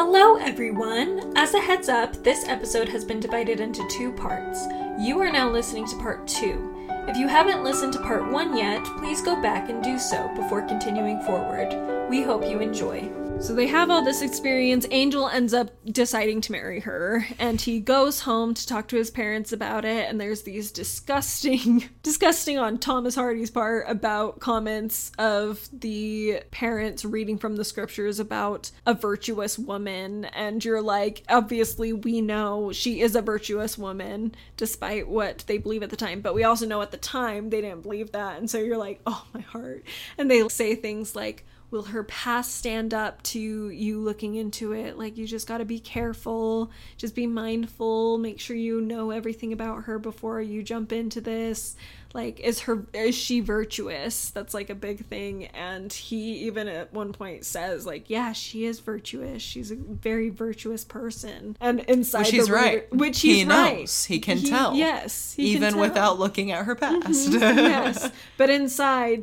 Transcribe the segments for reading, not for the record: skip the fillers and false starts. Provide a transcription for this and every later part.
Hello everyone! As a heads up, this episode has been divided into 2 parts. You are now listening to part 2. If you haven't listened to part 1 yet, please go back and do so before continuing forward. We hope you enjoy. So they have all this experience. Angel ends up deciding to marry her, and he goes home to talk to his parents about it, and there's these disgusting on Thomas Hardy's part about comments of the parents reading from the scriptures about a virtuous woman, and you're like, obviously we know she is a virtuous woman, despite what they believe at the time, but we also know at the time they didn't believe that, and so you're like, oh my heart. And they say things like, will her past stand up to you looking into it? Like, you just gotta be careful, just be mindful, make sure you know everything about her before you jump into this. Like, is she virtuous? That's like a big thing. And he even at one point says, like, yeah, she is virtuous. She's a very virtuous person. And inside which he's right. Which he's right. Knows. He can tell. Yes. Even without looking at her past. Yes. But inside,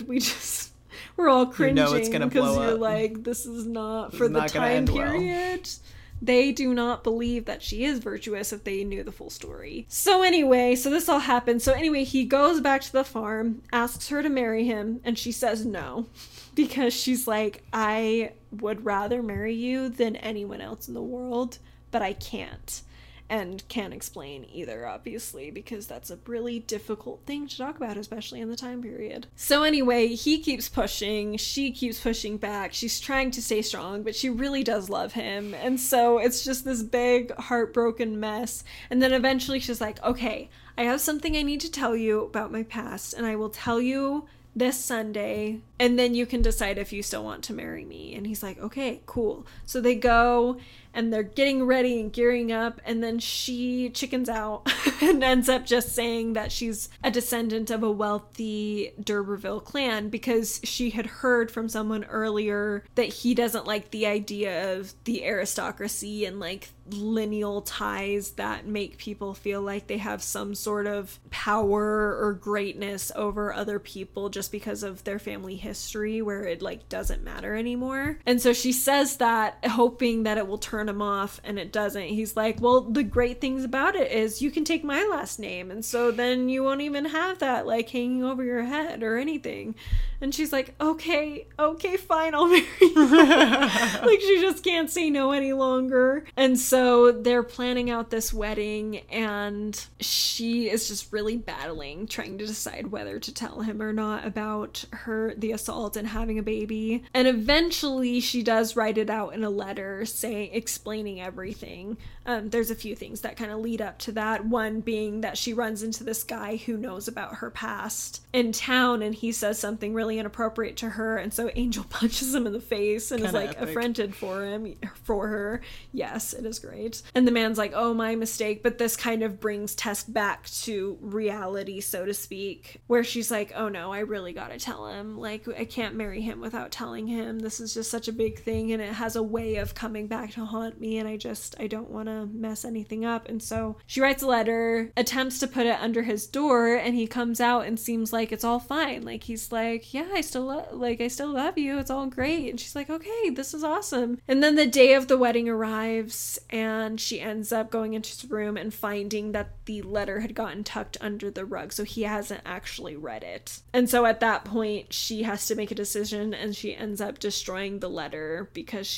we're all cringing because you're up. Like, this is not for the time period. Well. They do not believe that she is virtuous if they knew the full story. So anyway, this all happens. So anyway, he goes back to the farm, asks her to marry him, and she says no. Because she's like, I would rather marry you than anyone else in the world, but I can't. And can't explain either, obviously, because that's a really difficult thing to talk about, especially in the time period. So anyway, he keeps pushing, she keeps pushing back, she's trying to stay strong, but she really does love him, and so it's just this big, heartbroken mess, and then eventually she's like, okay, I have something I need to tell you about my past, and I will tell you this Sunday, and then you can decide if you still want to marry me. And he's like, okay, cool. So they go, and they're getting ready and gearing up, and then she chickens out and ends up just saying that she's a descendant of a wealthy D'Urberville clan because she had heard from someone earlier that he doesn't like the idea of the aristocracy and like lineal ties that make people feel like they have some sort of power or greatness over other people just because of their family history, where it like doesn't matter anymore. And so she says that hoping that it will turn him off, and it doesn't. He's like, well, the great things about it is you can take my last name, and so then you won't even have that like hanging over your head or anything. And she's like, okay, fine, I'll marry you. Like, she just can't say no any longer. And so they're planning out this wedding, and she is just really battling, trying to decide whether to tell him or not about the assault and having a baby. And eventually she does write it out in a letter explaining everything. There's a few things that kind of lead up to that. One being that she runs into this guy who knows about her past in town, and he says something really inappropriate to her, and so Angel punches him in the face and is like epic. Affronted for her. Yes, it is great. And the man's like, oh, my mistake. But this kind of brings Tess back to reality, so to speak, where she's like, oh no, I really gotta tell him. Like, I can't marry him without telling him. This is just such a big thing, and it has a way of coming back to haunt me, and I don't want to mess anything up. And so she writes a letter, attempts to put it under his door, and he comes out and seems like it's all fine. Like, he's like, yeah, I still love you. It's all great. And she's like, okay, this is awesome. And then the day of the wedding arrives, and she ends up going into his room and finding that the letter had gotten tucked under the rug, so he hasn't actually read it. And so at that point, she has to make a decision, and she ends up destroying the letter because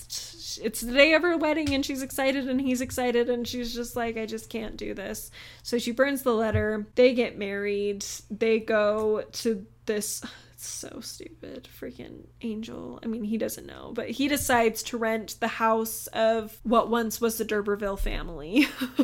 it's the day of her wedding, and she's excited, and he's excited, and she's just like, I just can't do this. So she burns the letter. They get married. They go to this... It's so stupid. Freaking Angel. I mean, he doesn't know, but he decides to rent the house of what once was the D'Urberville family.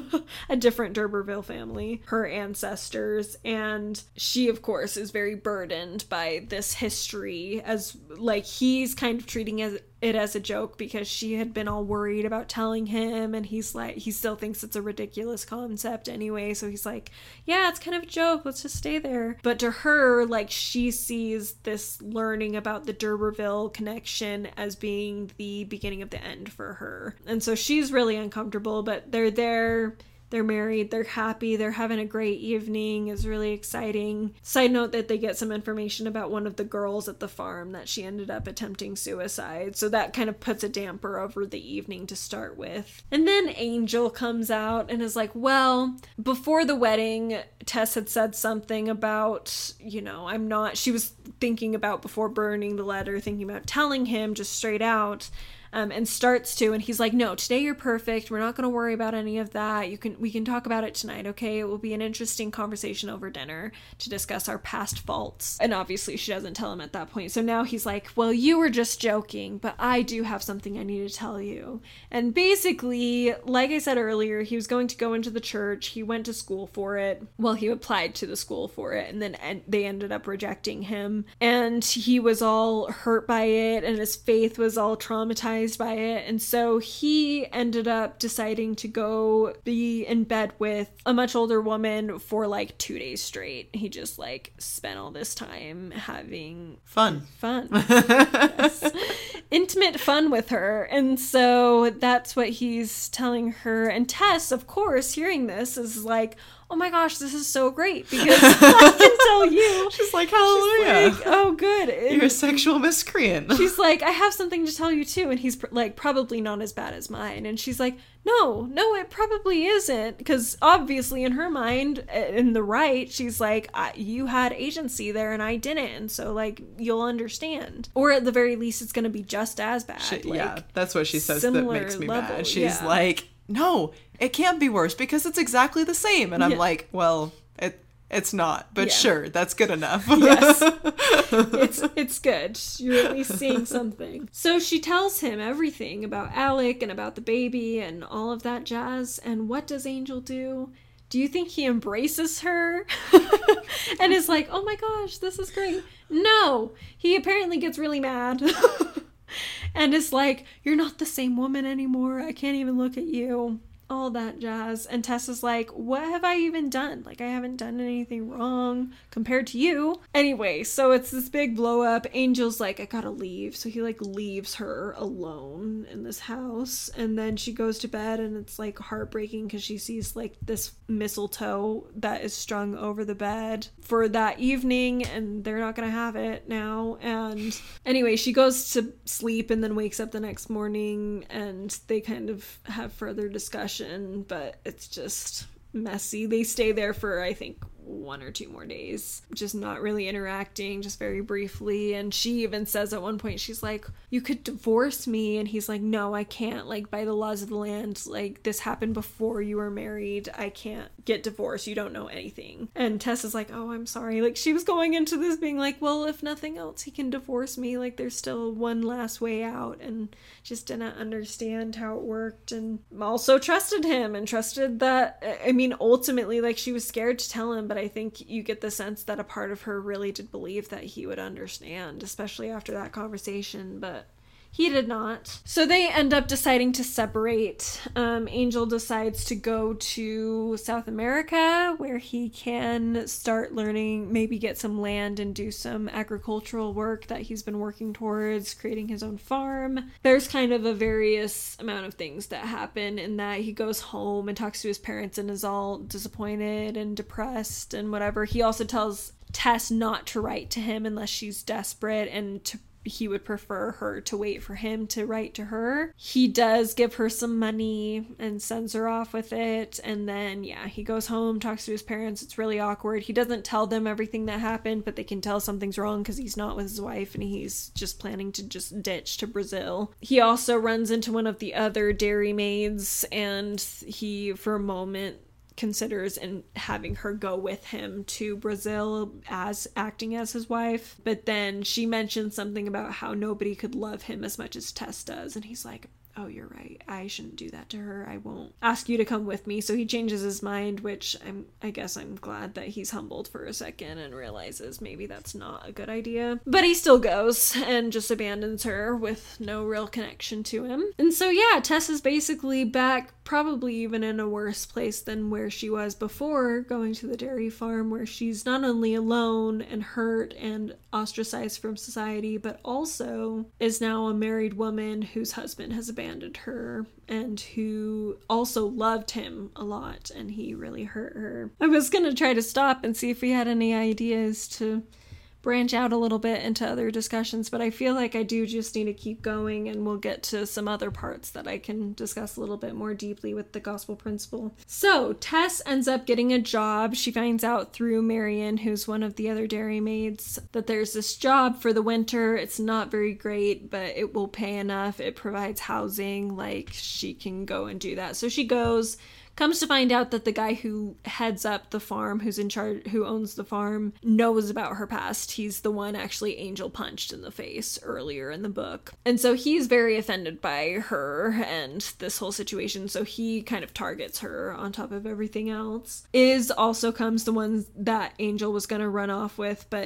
A different D'Urberville family. Her ancestors. And she, of course, is very burdened by this history, as, like, he's kind of treating it as a joke because she had been all worried about telling him, and he's like, he still thinks it's a ridiculous concept anyway, so he's like, yeah, it's kind of a joke, let's just stay there. But to her, like, she sees this learning about the D'Urberville connection as being the beginning of the end for her, and so she's really uncomfortable. But they're there, They're married, they're happy, they're having a great evening. It's really exciting. Side note that they get some information about one of the girls at the farm that she ended up attempting suicide. So that kind of puts a damper over the evening to start with. And then Angel comes out and is like, well, before the wedding, Tess had said something about, she was thinking about before burning the letter, thinking about telling him just straight out. And starts to, and he's like, no, today you're perfect. We're not going to worry about any of that. We can talk about it tonight, okay? It will be an interesting conversation over dinner to discuss our past faults. And obviously she doesn't tell him at that point. So now he's like, well, you were just joking, but I do have something I need to tell you. And basically, like I said earlier, he was going to go into the church. He went to school for it. Well, he applied to the school for it, and then they ended up rejecting him. And he was all hurt by it, and his faith was all traumatized by it, and so he ended up deciding to go be in bed with a much older woman for like 2 days straight. He just like spent all this time having fun. Yes. Intimate fun with her, and so that's what he's telling her. And Tess, of course, hearing this is like, oh my gosh, this is so great, because I can tell you. She's like, hallelujah. She's like, oh, good. And you're a sexual miscreant. She's like, I have something to tell you too. And he's like, probably not as bad as mine. And she's like, no, it probably isn't. Because obviously in her mind, in the right, she's like, you had agency there and I didn't. And so like, you'll understand. Or at the very least, it's going to be just as bad. Yeah, that's what she says that makes me level, mad. She's like, no, it can't be worse because it's exactly the same. And I'm like, well, it's not, but sure, that's good enough. Yes. It's good. You're at least seeing something. So she tells him everything about Alec and about the baby and all of that jazz. And what does Angel do? Do you think he embraces her and is like, oh my gosh, this is great? No, he apparently gets really mad. And it's like, you're not the same woman anymore. I can't even look at you. All that jazz. And Tessa's like, what have I even done? Like, I haven't done anything wrong compared to you. Anyway, so it's this big blow up. Angel's like, I gotta leave. So he like leaves her alone in this house. And then she goes to bed, and it's like heartbreaking because she sees like this mistletoe that is strung over the bed for that evening, and they're not gonna have it now. And anyway, she goes to sleep and then wakes up the next morning, and they kind of have further discussion, but it's just messy. They stay there for, I think, 1 or 2 more days, just not really interacting, just very briefly. And she even says at one point, she's like, you could divorce me. And he's like, no, I can't. Like, by the laws of the land, like, this happened before you were married. I can't get divorced. You don't know anything. And Tess is like, oh, I'm sorry. Like, she was going into this being like, well, if nothing else, he can divorce me. Like, there's still one last way out, and just didn't understand how it worked. And also trusted him and trusted that, I mean, ultimately, like, she was scared to tell him, but I think you get the sense that a part of her really did believe that he would understand, especially after that conversation, but he did not. So they end up deciding to separate. Angel decides to go to South America, where he can start learning, maybe get some land and do some agricultural work that he's been working towards, creating his own farm. There's kind of a various amount of things that happen in that he goes home and talks to his parents and is all disappointed and depressed and whatever. He also tells Tess not to write to him unless she's desperate, and he would prefer her to wait for him to write to her. He does give her some money and sends her off with it. And then, he goes home, talks to his parents. It's really awkward. He doesn't tell them everything that happened, but they can tell something's wrong because he's not with his wife and he's just planning to just ditch to Brazil. He also runs into one of the other dairy maids, and he, for a moment, considers and having her go with him to Brazil as acting as his wife. But then she mentions something about how nobody could love him as much as Tess does, and he's like, oh, you're right, I shouldn't do that to her. I won't ask you to come with me. So he changes his mind, which I guess I'm glad that he's humbled for a second and realizes maybe that's not a good idea. But he still goes and just abandons her with no real connection to him. And so Tess is basically back, probably even in a worse place than where she was before going to the dairy farm, where she's not only alone and hurt and ostracized from society, but also is now a married woman whose husband has abandoned her and who also loved him a lot, and he really hurt her. I was gonna try to stop and see if we had any ideas to branch out a little bit into other discussions, but I feel like I do just need to keep going, and we'll get to some other parts that I can discuss a little bit more deeply with the gospel principle. So Tess ends up getting a job. She finds out through Marion, who's one of the other dairymaids, that there's this job for the winter. It's not very great, but it will pay enough. It provides housing, like she can go and do that. So she goes. Comes to find out that the guy who heads up the farm, who's in charge, who owns the farm, knows about her past. He's the one actually Angel punched in the face earlier in the book. And so he's very offended by her and this whole situation, so he kind of targets her on top of everything else. Iz also comes, the one that Angel was going to run off with, but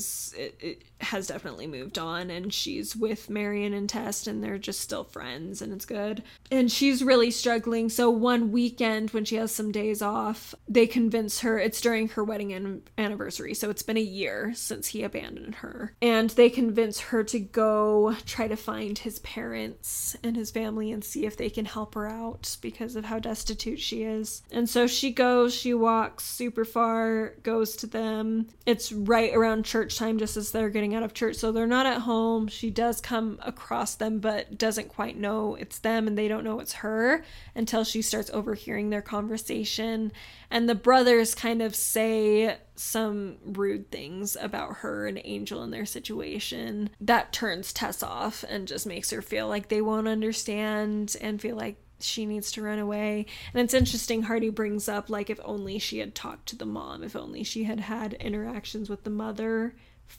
it has definitely moved on, and she's with Marion and Tess, and they're just still friends, and it's good. And she's really struggling, so one weekend when she has some days off, they convince her, it's during her wedding anniversary, so it's been a year since he abandoned her, and they convince her to go try to find his parents and his family and see if they can help her out because of how destitute she is. And so she goes, she walks super far, goes to them. It's right around church time, just as they're getting out of church, so they're not at home. She does come across them, but doesn't quite know it's them, and they don't know it's her until she starts overhearing their conversation. And the brothers kind of say some rude things about her and Angel and their situation that turns Tess off and just makes her feel like they won't understand and feel like she needs to run away. And it's interesting, Hardy brings up, like, if only she had talked to the mom, if only she had had interactions with the mother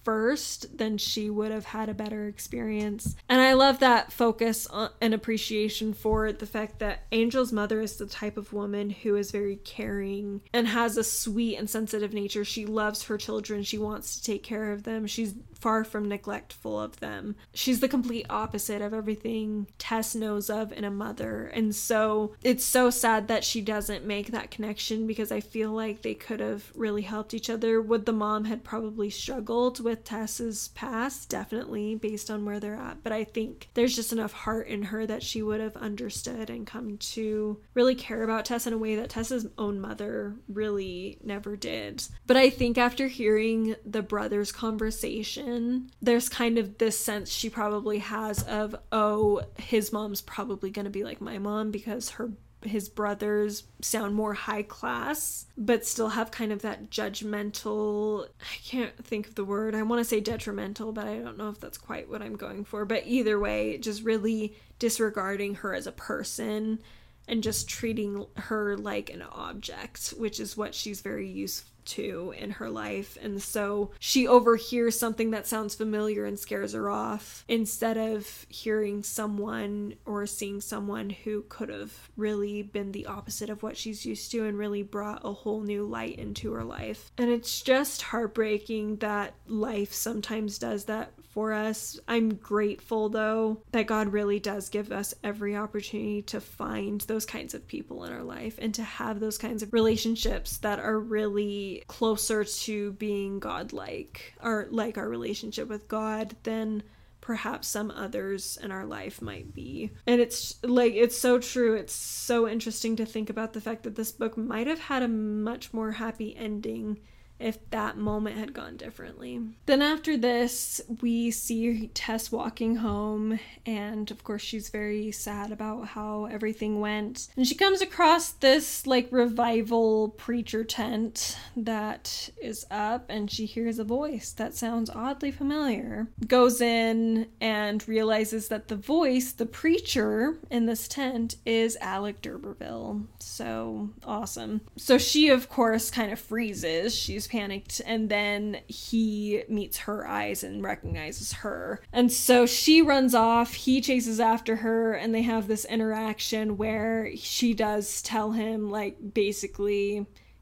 first, then she would have had a better experience. And I love that focus on and appreciation for the fact that Angel's mother is the type of woman who is very caring and has a sweet and sensitive nature. She loves her children. She wants to take care of them. She's far from neglectful of them. She's the complete opposite of everything Tess knows of in a mother. And so it's so sad that she doesn't make that connection, because I feel like they could have really helped each other. Would the mom had probably struggled with Tess's past? Definitely, based on where they're at. But I think there's just enough heart in her that she would have understood and come to really care about Tess in a way that Tess's own mother really never did. But I think after hearing the brothers' conversation, there's kind of this sense she probably has of, oh, his mom's probably going to be like my mom, because his brothers sound more high class, but still have kind of that judgmental, I can't think of the word, I want to say detrimental, but I don't know if that's quite what I'm going for. But either way, just really disregarding her as a person and just treating her like an object, which is what she's very used to in her life. And so she overhears something that sounds familiar and scares her off, instead of hearing someone or seeing someone who could have really been the opposite of what she's used to and really brought a whole new light into her life. And it's just heartbreaking that life sometimes does that for us. I'm grateful, though, that God really does give us every opportunity to find those kinds of people in our life and to have those kinds of relationships that are really closer to being godlike, or like our relationship with God, than perhaps some others in our life might be. And it's like, it's so true. It's so interesting to think about the fact that this book might have had a much more happy ending if that moment had gone differently. Then after this, we see Tess walking home, and of course she's very sad about how everything went. And she comes across this like revival preacher tent that is up, and she hears a voice that sounds oddly familiar. Goes in and realizes that the voice, the preacher in this tent, is Alec d'Urberville. So awesome. So she, of course, kind of freezes. She's panicked, and then he meets her eyes and recognizes her, and so she runs off. He chases after her, and they have this interaction where she does tell him, like, basically,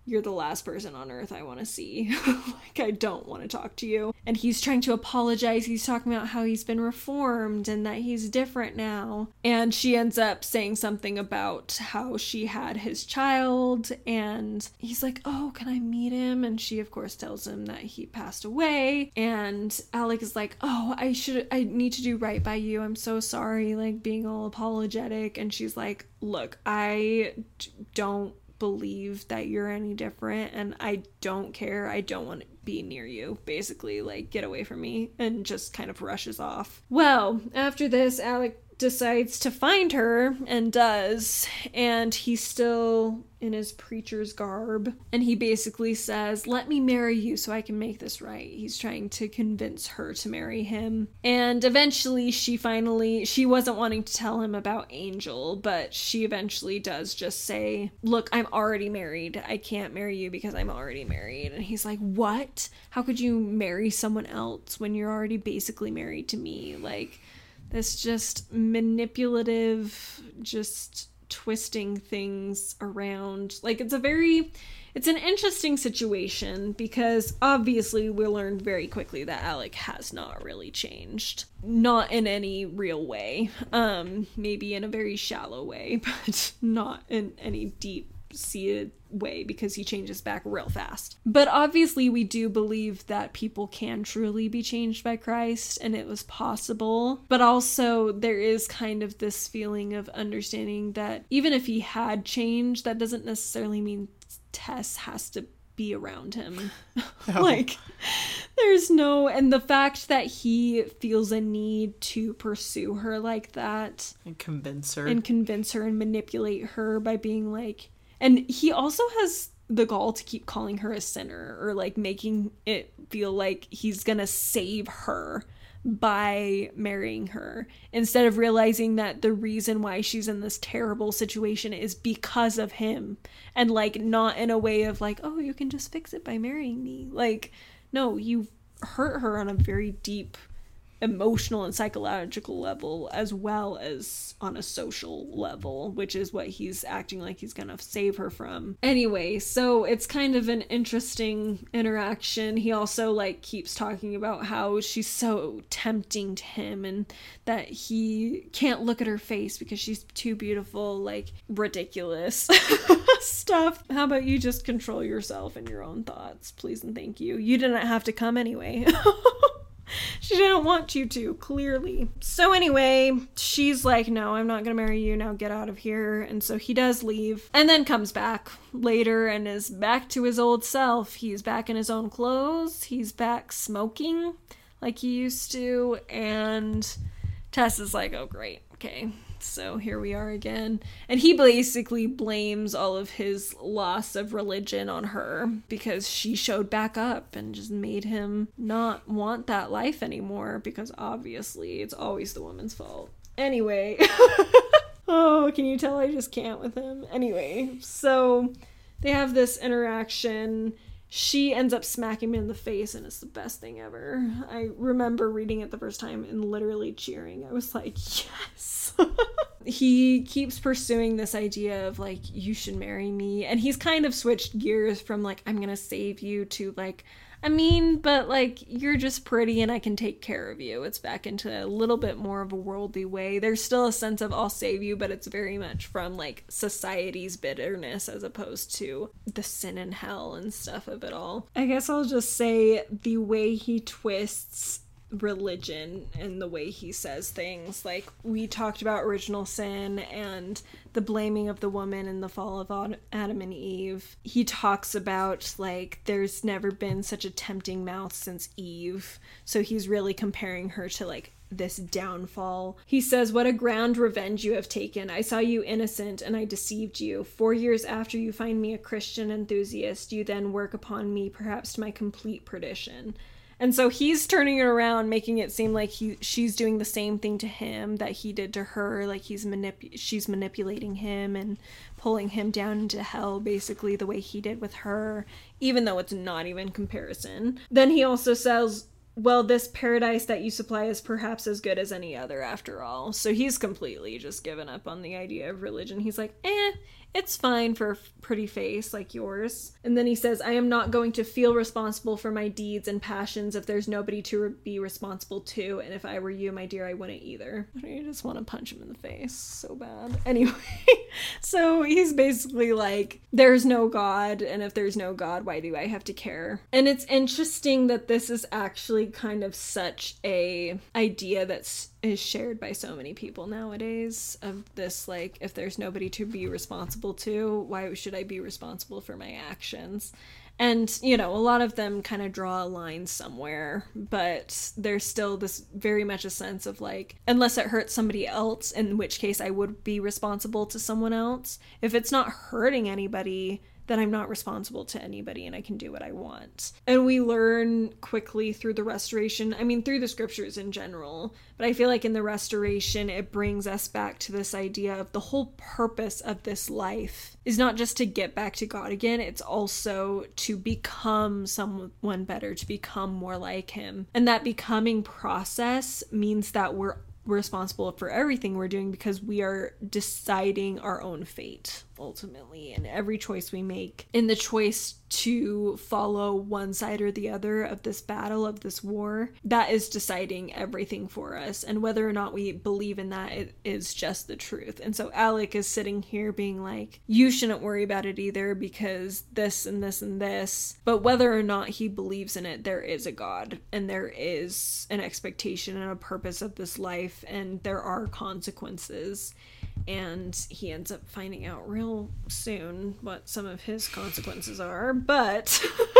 you're the last person on earth I want to see. Like, I don't want to talk to you. And he's trying to apologize. He's talking about how he's been reformed and that he's different now. And she ends up saying something about how she had his child. And he's like, oh, can I meet him? And she, of course, tells him that he passed away. And Alec is like, oh, I need to do right by you. I'm so sorry, like, being all apologetic. And she's like, look, I don't believe that you're any different, and I don't care. I don't want to be near you, basically. Like, get away from me. And just kind of rushes off. Well, after this, Alec decides to find her, and does, and he's still in his preacher's garb, and he basically says, let me marry you so I can make this right. He's trying to convince her to marry him, and eventually she wasn't wanting to tell him about Angel, but she eventually does just say, look, I'm already married. I can't marry you because I'm already married. And he's like, what? How could you marry someone else when you're already basically married to me? Like, this just manipulative, just twisting things around. Like, it's an interesting situation, because obviously we learned very quickly that Alec has not really changed. Not in any real way. Maybe in a very shallow way, but not in any deep-seated way, because he changes back real fast. But obviously we do believe that people can truly be changed by Christ, and it was possible. But also there is kind of this feeling of understanding that even if he had changed, that doesn't necessarily mean Tess has to be around him. No. Like, there's no, and the fact that he feels a need to pursue her like that and convince her and manipulate her by being like, and he also has the gall to keep calling her a sinner, or like making it feel like he's gonna save her by marrying her, instead of realizing that the reason why she's in this terrible situation is because of him. And like, not in a way of like, oh, you can just fix it by marrying me. Like, no, you hurt her on a very deep emotional and psychological level, as well as on a social level, which is what he's acting like he's gonna save her from. Anyway, so it's kind of an interesting interaction. He also like keeps talking about how she's so tempting to him, and that he can't look at her face because she's too beautiful. Like, ridiculous stuff. How about you just control yourself and your own thoughts, please and thank you. You didn't have to come anyway. She didn't want you to, clearly. So anyway, she's like, no, I'm not gonna marry you, now get out of here. And so he does leave, and then comes back later and is back to his old self. He's back in his own clothes. He's back smoking like he used to. And Tess is like, oh great, okay, so here we are again. And he basically blames all of his loss of religion on her, because she showed back up and just made him not want that life anymore, because obviously it's always the woman's fault. Anyway. Oh, can you tell I just can't with him? Anyway, so they have this interaction. She ends up smacking him in the face, and it's the best thing ever. I remember reading it the first time and literally cheering. I was like, yes. He keeps pursuing this idea of like, you should marry me. And he's kind of switched gears from like, I'm gonna save you, to like, I mean, but like, you're just pretty and I can take care of you. It's back into a little bit more of a worldly way. There's still a sense of I'll save you, but it's very much from like society's bitterness, as opposed to the sin and hell and stuff of it all. I guess I'll just say the way he twists religion and the way he says things, like we talked about original sin and the blaming of the woman in the fall of Adam and Eve. He talks about like there's never been such a tempting mouth since Eve, so he's really comparing her to like this downfall. He says, what a grand revenge you have taken. I saw you innocent and I deceived you. 4 years after you find me a Christian enthusiast, you then work upon me, perhaps to my complete perdition. And so he's turning it around, making it seem like she's doing the same thing to him that he did to her. Like she's manipulating him and pulling him down into hell, basically the way he did with her, even though it's not even comparison. Then he also says, well, this paradise that you supply is perhaps as good as any other after all. So he's completely just given up on the idea of religion. He's like, it's fine for a pretty face like yours. And then he says, I am not going to feel responsible for my deeds and passions if there's nobody to be responsible to. And if I were you, my dear, I wouldn't either. I just want to punch him in the face so bad. Anyway, so he's basically like, there's no God. And if there's no God, why do I have to care? And it's interesting that this is actually kind of such a idea is shared by so many people nowadays, of this, like, if there's nobody to be responsible to, why should I be responsible for my actions? And, you know, a lot of them kind of draw a line somewhere, but there's still this very much a sense of like, unless it hurts somebody else, in which case I would be responsible to someone else. If it's not hurting anybody, then I'm not responsible to anybody and I can do what I want. And we learn quickly through the Restoration, I mean, through the scriptures in general, but I feel like in the Restoration, it brings us back to this idea of the whole purpose of this life is not just to get back to God again, it's also to become someone better, to become more like him. And that becoming process means that we're responsible for everything we're doing because we are deciding our own fate ultimately, and every choice we make in the choice to follow one side or the other of this battle, of this war, that is deciding everything for us, and whether or not we believe in that, it is just the truth. And so Alec is sitting here being like, you shouldn't worry about it either because this and this and this, but whether or not he believes in it, there is a God and there is an expectation and a purpose of this life, and there are consequences. And he ends up finding out real soon what some of his consequences are. But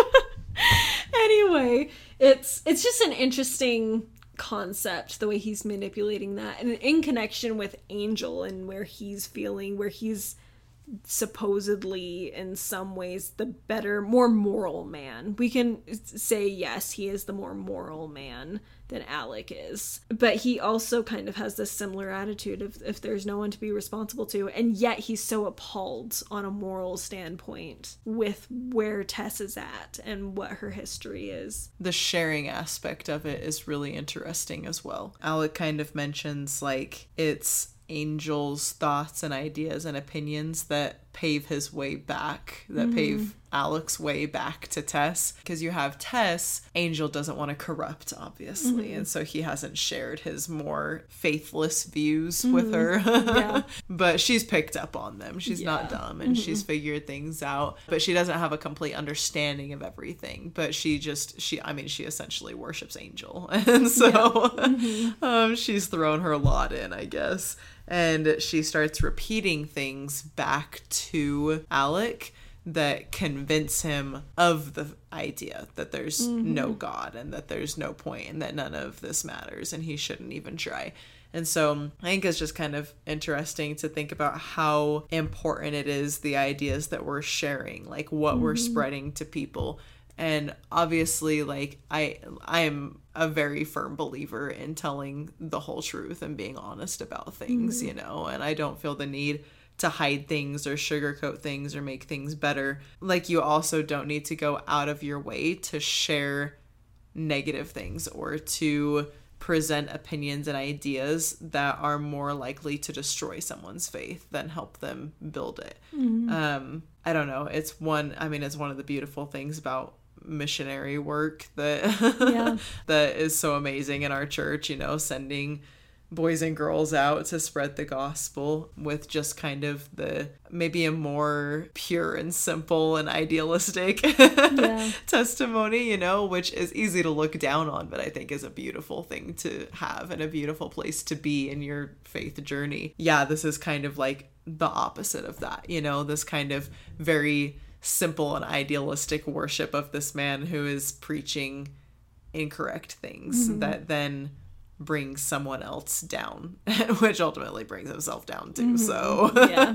anyway, it's just an interesting concept, the way he's manipulating that. And in connection with Angel and where he's supposedly in some ways the better, more moral man. We can say, yes, he is the more moral man than Alec is. But he also kind of has this similar attitude of if there's no one to be responsible to, and yet he's so appalled on a moral standpoint with where Tess is at and what her history is. The sharing aspect of it is really interesting as well. Alec kind of mentions like it's Angel's thoughts and ideas and opinions that pave his way back, that pave Alec's way back to Tess. Because you have Tess, Angel doesn't want to corrupt, obviously, and so he hasn't shared his more faithless views with her. Yeah. But she's picked up on them. She's not dumb, and she's figured things out. But she doesn't have a complete understanding of everything. But she essentially worships Angel. And so she's thrown her lot in, I guess. And she starts repeating things back to Alec that convince him of the idea that there's no God and that there's no point and that none of this matters and he shouldn't even try. And so I think it's just kind of interesting to think about how important it is, the ideas that we're sharing, like what we're spreading to people. And obviously, like, I am a very firm believer in telling the whole truth and being honest about things, you know, and I don't feel the need to hide things or sugarcoat things or make things better. Like, you also don't need to go out of your way to share negative things or to present opinions and ideas that are more likely to destroy someone's faith than help them build it. I don't know. It's one of the beautiful things about missionary work that that is so amazing in our church, you know, sending boys and girls out to spread the gospel with just kind of the maybe a more pure and simple and idealistic testimony, you know, which is easy to look down on, but I think is a beautiful thing to have and a beautiful place to be in your faith journey. Yeah, this is kind of like the opposite of that, you know, this kind of very simple and idealistic worship of this man who is preaching incorrect things that then brings someone else down, which ultimately brings himself down too. So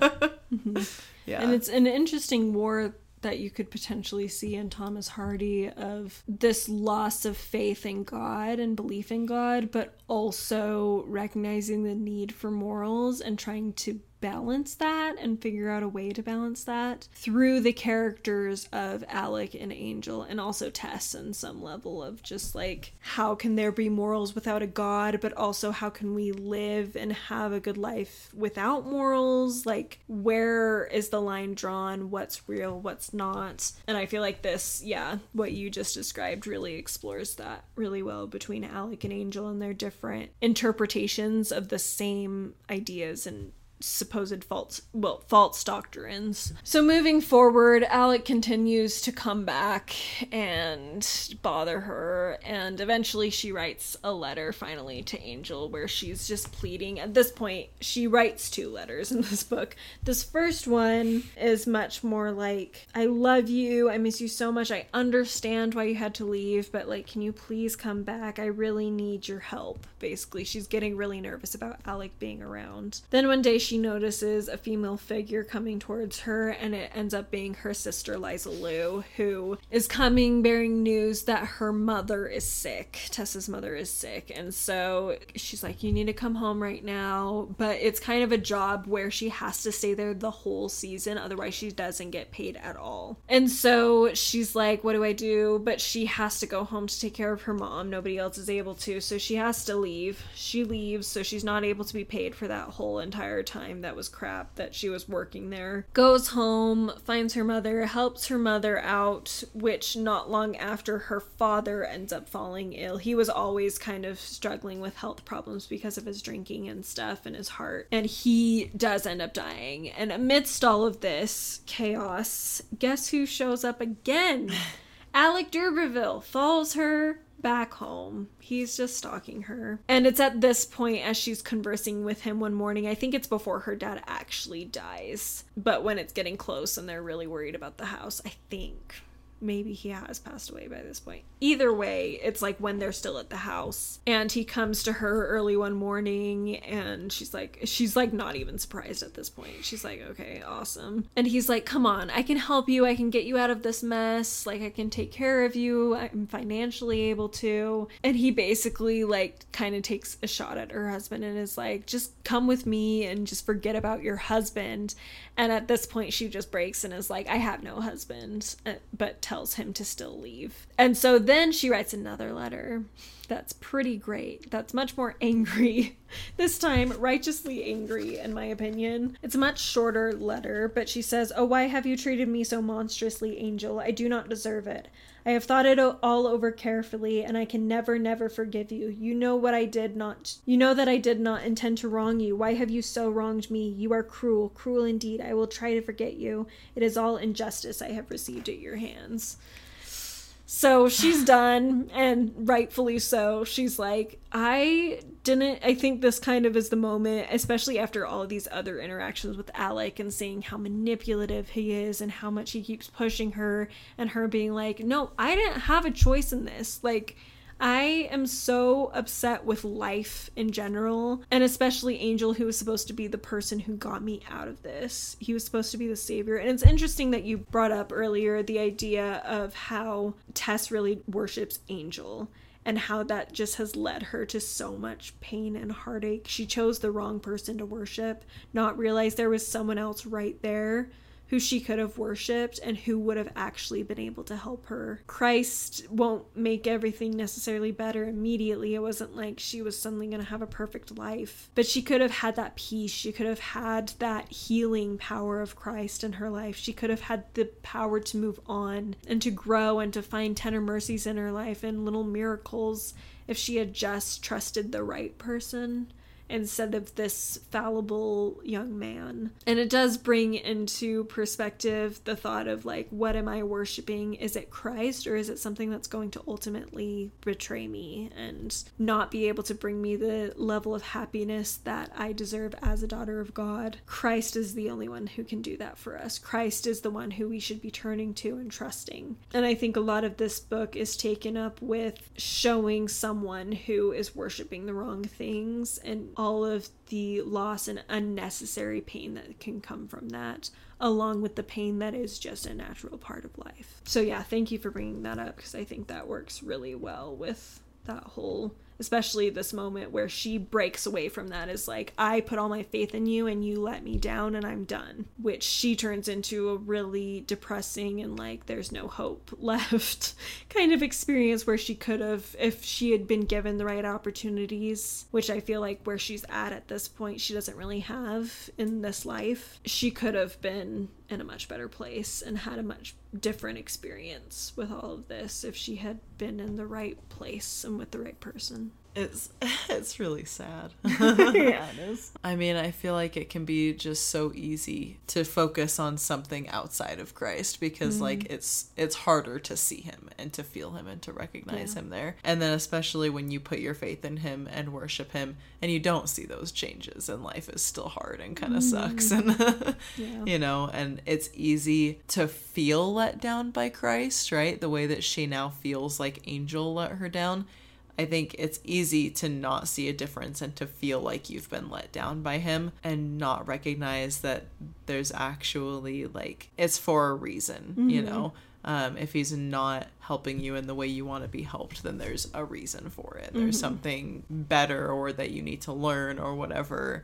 yeah. And it's an interesting war that you could potentially see in Thomas Hardy of this loss of faith in God and belief in God, but also recognizing the need for morals and trying to balance that and figure out a way to balance that through the characters of Alec and Angel, and also Tess in some level of just like, how can there be morals without a god, but also how can we live and have a good life without morals? Like, where is the line drawn? What's real, what's not? And I feel like this, what you just described really explores that really well between Alec and Angel and their different interpretations of the same ideas and supposed false doctrines. So moving forward, Alec continues to come back and bother her, and eventually she writes a letter finally to Angel where she's just pleading. At this point, she writes 2 letters in this book. This first one is much more like, I love you, I miss you so much, I understand why you had to leave, but like, can you please come back? I really need your help. Basically, she's getting really nervous about Alec being around. Then one day she notices a female figure coming towards her, and it ends up being her sister Liza Lou, who is coming bearing news that her mother is sick. Tessa's mother is sick, and so she's like, you need to come home right now, but it's kind of a job where she has to stay there the whole season, otherwise she doesn't get paid at all. And so she's like, what do I do? But she has to go home to take care of her mom. Nobody else is able to, so she has to leave. She leaves, so she's not able to be paid for that whole entire time that was crap that she was working there. Goes home, finds her mother, helps her mother out, which not long after her father ends up falling ill. He was always kind of struggling with health problems because of his drinking and stuff and his heart, and he does end up dying. And amidst all of this chaos, guess who shows up again? Alec d'Urberville follows her back home. He's just stalking her. And it's at this point, as she's conversing with him one morning, I think it's before her dad actually dies, but when it's getting close and they're really worried about the house, I think. Maybe he has passed away by this point. Either way, it's like when they're still at the house, and he comes to her early one morning, and she's like not even surprised at this point. She's like, okay, awesome. And he's like, come on, I can help you. I can get you out of this mess. Like, I can take care of you. I'm financially able to. And he basically like kind of takes a shot at her husband and is like, just come with me and just forget about your husband. And at this point, she just breaks and is like, I have no husband, but tells him to still leave. And so then she writes another letter that's pretty great. That's much more angry. This time, righteously angry, in my opinion. It's a much shorter letter, but she says, oh, why have you treated me so monstrously, Angel? I do not deserve it. I have thought it all over carefully, and I can never forgive you. You know that I did not intend to wrong you. Why have you so wronged me? You are cruel indeed. I will try to forget you. It is all injustice I have received at your hands. So she's done, and rightfully so. She's like, I think this kind of is the moment, especially after all of these other interactions with Alec and seeing how manipulative he is and how much he keeps pushing her, and her being like, no, I didn't have a choice in this. Like, I am so upset with life in general, and especially Angel, who was supposed to be the person who got me out of this. He was supposed to be the savior. And it's interesting that you brought up earlier the idea of how Tess really worships Angel, and how that just has led her to so much pain and heartache. She chose the wrong person to worship, not realize there was someone else right there who she could have worshipped and who would have actually been able to help her. Christ won't make everything necessarily better immediately. It wasn't like she was suddenly going to have a perfect life, but she could have had that peace. She could have had that healing power of Christ in her life. She could have had the power to move on and to grow and to find tender mercies in her life and little miracles if she had just trusted the right person instead of this fallible young man. And it does bring into perspective the thought of like, what am I worshiping? Is it Christ, or is it something that's going to ultimately betray me and not be able to bring me the level of happiness that I deserve as a daughter of God? Christ is the only one who can do that for us. Christ is the one who we should be turning to and trusting. And I think a lot of this book is taken up with showing someone who is worshiping the wrong things and all of the loss and unnecessary pain that can come from that, along with the pain that is just a natural part of life. So yeah, thank you for bringing that up, because I think that works really well with that whole especially this moment where she breaks away from that, is like, I put all my faith in you and you let me down and I'm done, which she turns into a really depressing and like there's no hope left kind of experience, where she could have, if she had been given the right opportunities, which I feel like where she's at this point she doesn't really have in this life, she could have been in a much better place and had a much different experience with all of this if she had been in the right place and with the right person. It's really sad. Yeah, it is. I mean, I feel like it can be just so easy to focus on something outside of Christ because like it's harder to see him and to feel him and to recognize him there. And then especially when you put your faith in him and worship him and you don't see those changes and life is still hard and kind of sucks and you know, and it's easy to feel let down by Christ, right? The way that she now feels like Angel let her down. I think it's easy to not see a difference and to feel like you've been let down by him and not recognize that there's actually like, it's for a reason, you know? If he's not helping you in the way you want to be helped, then there's a reason for it. There's something better or that you need to learn or whatever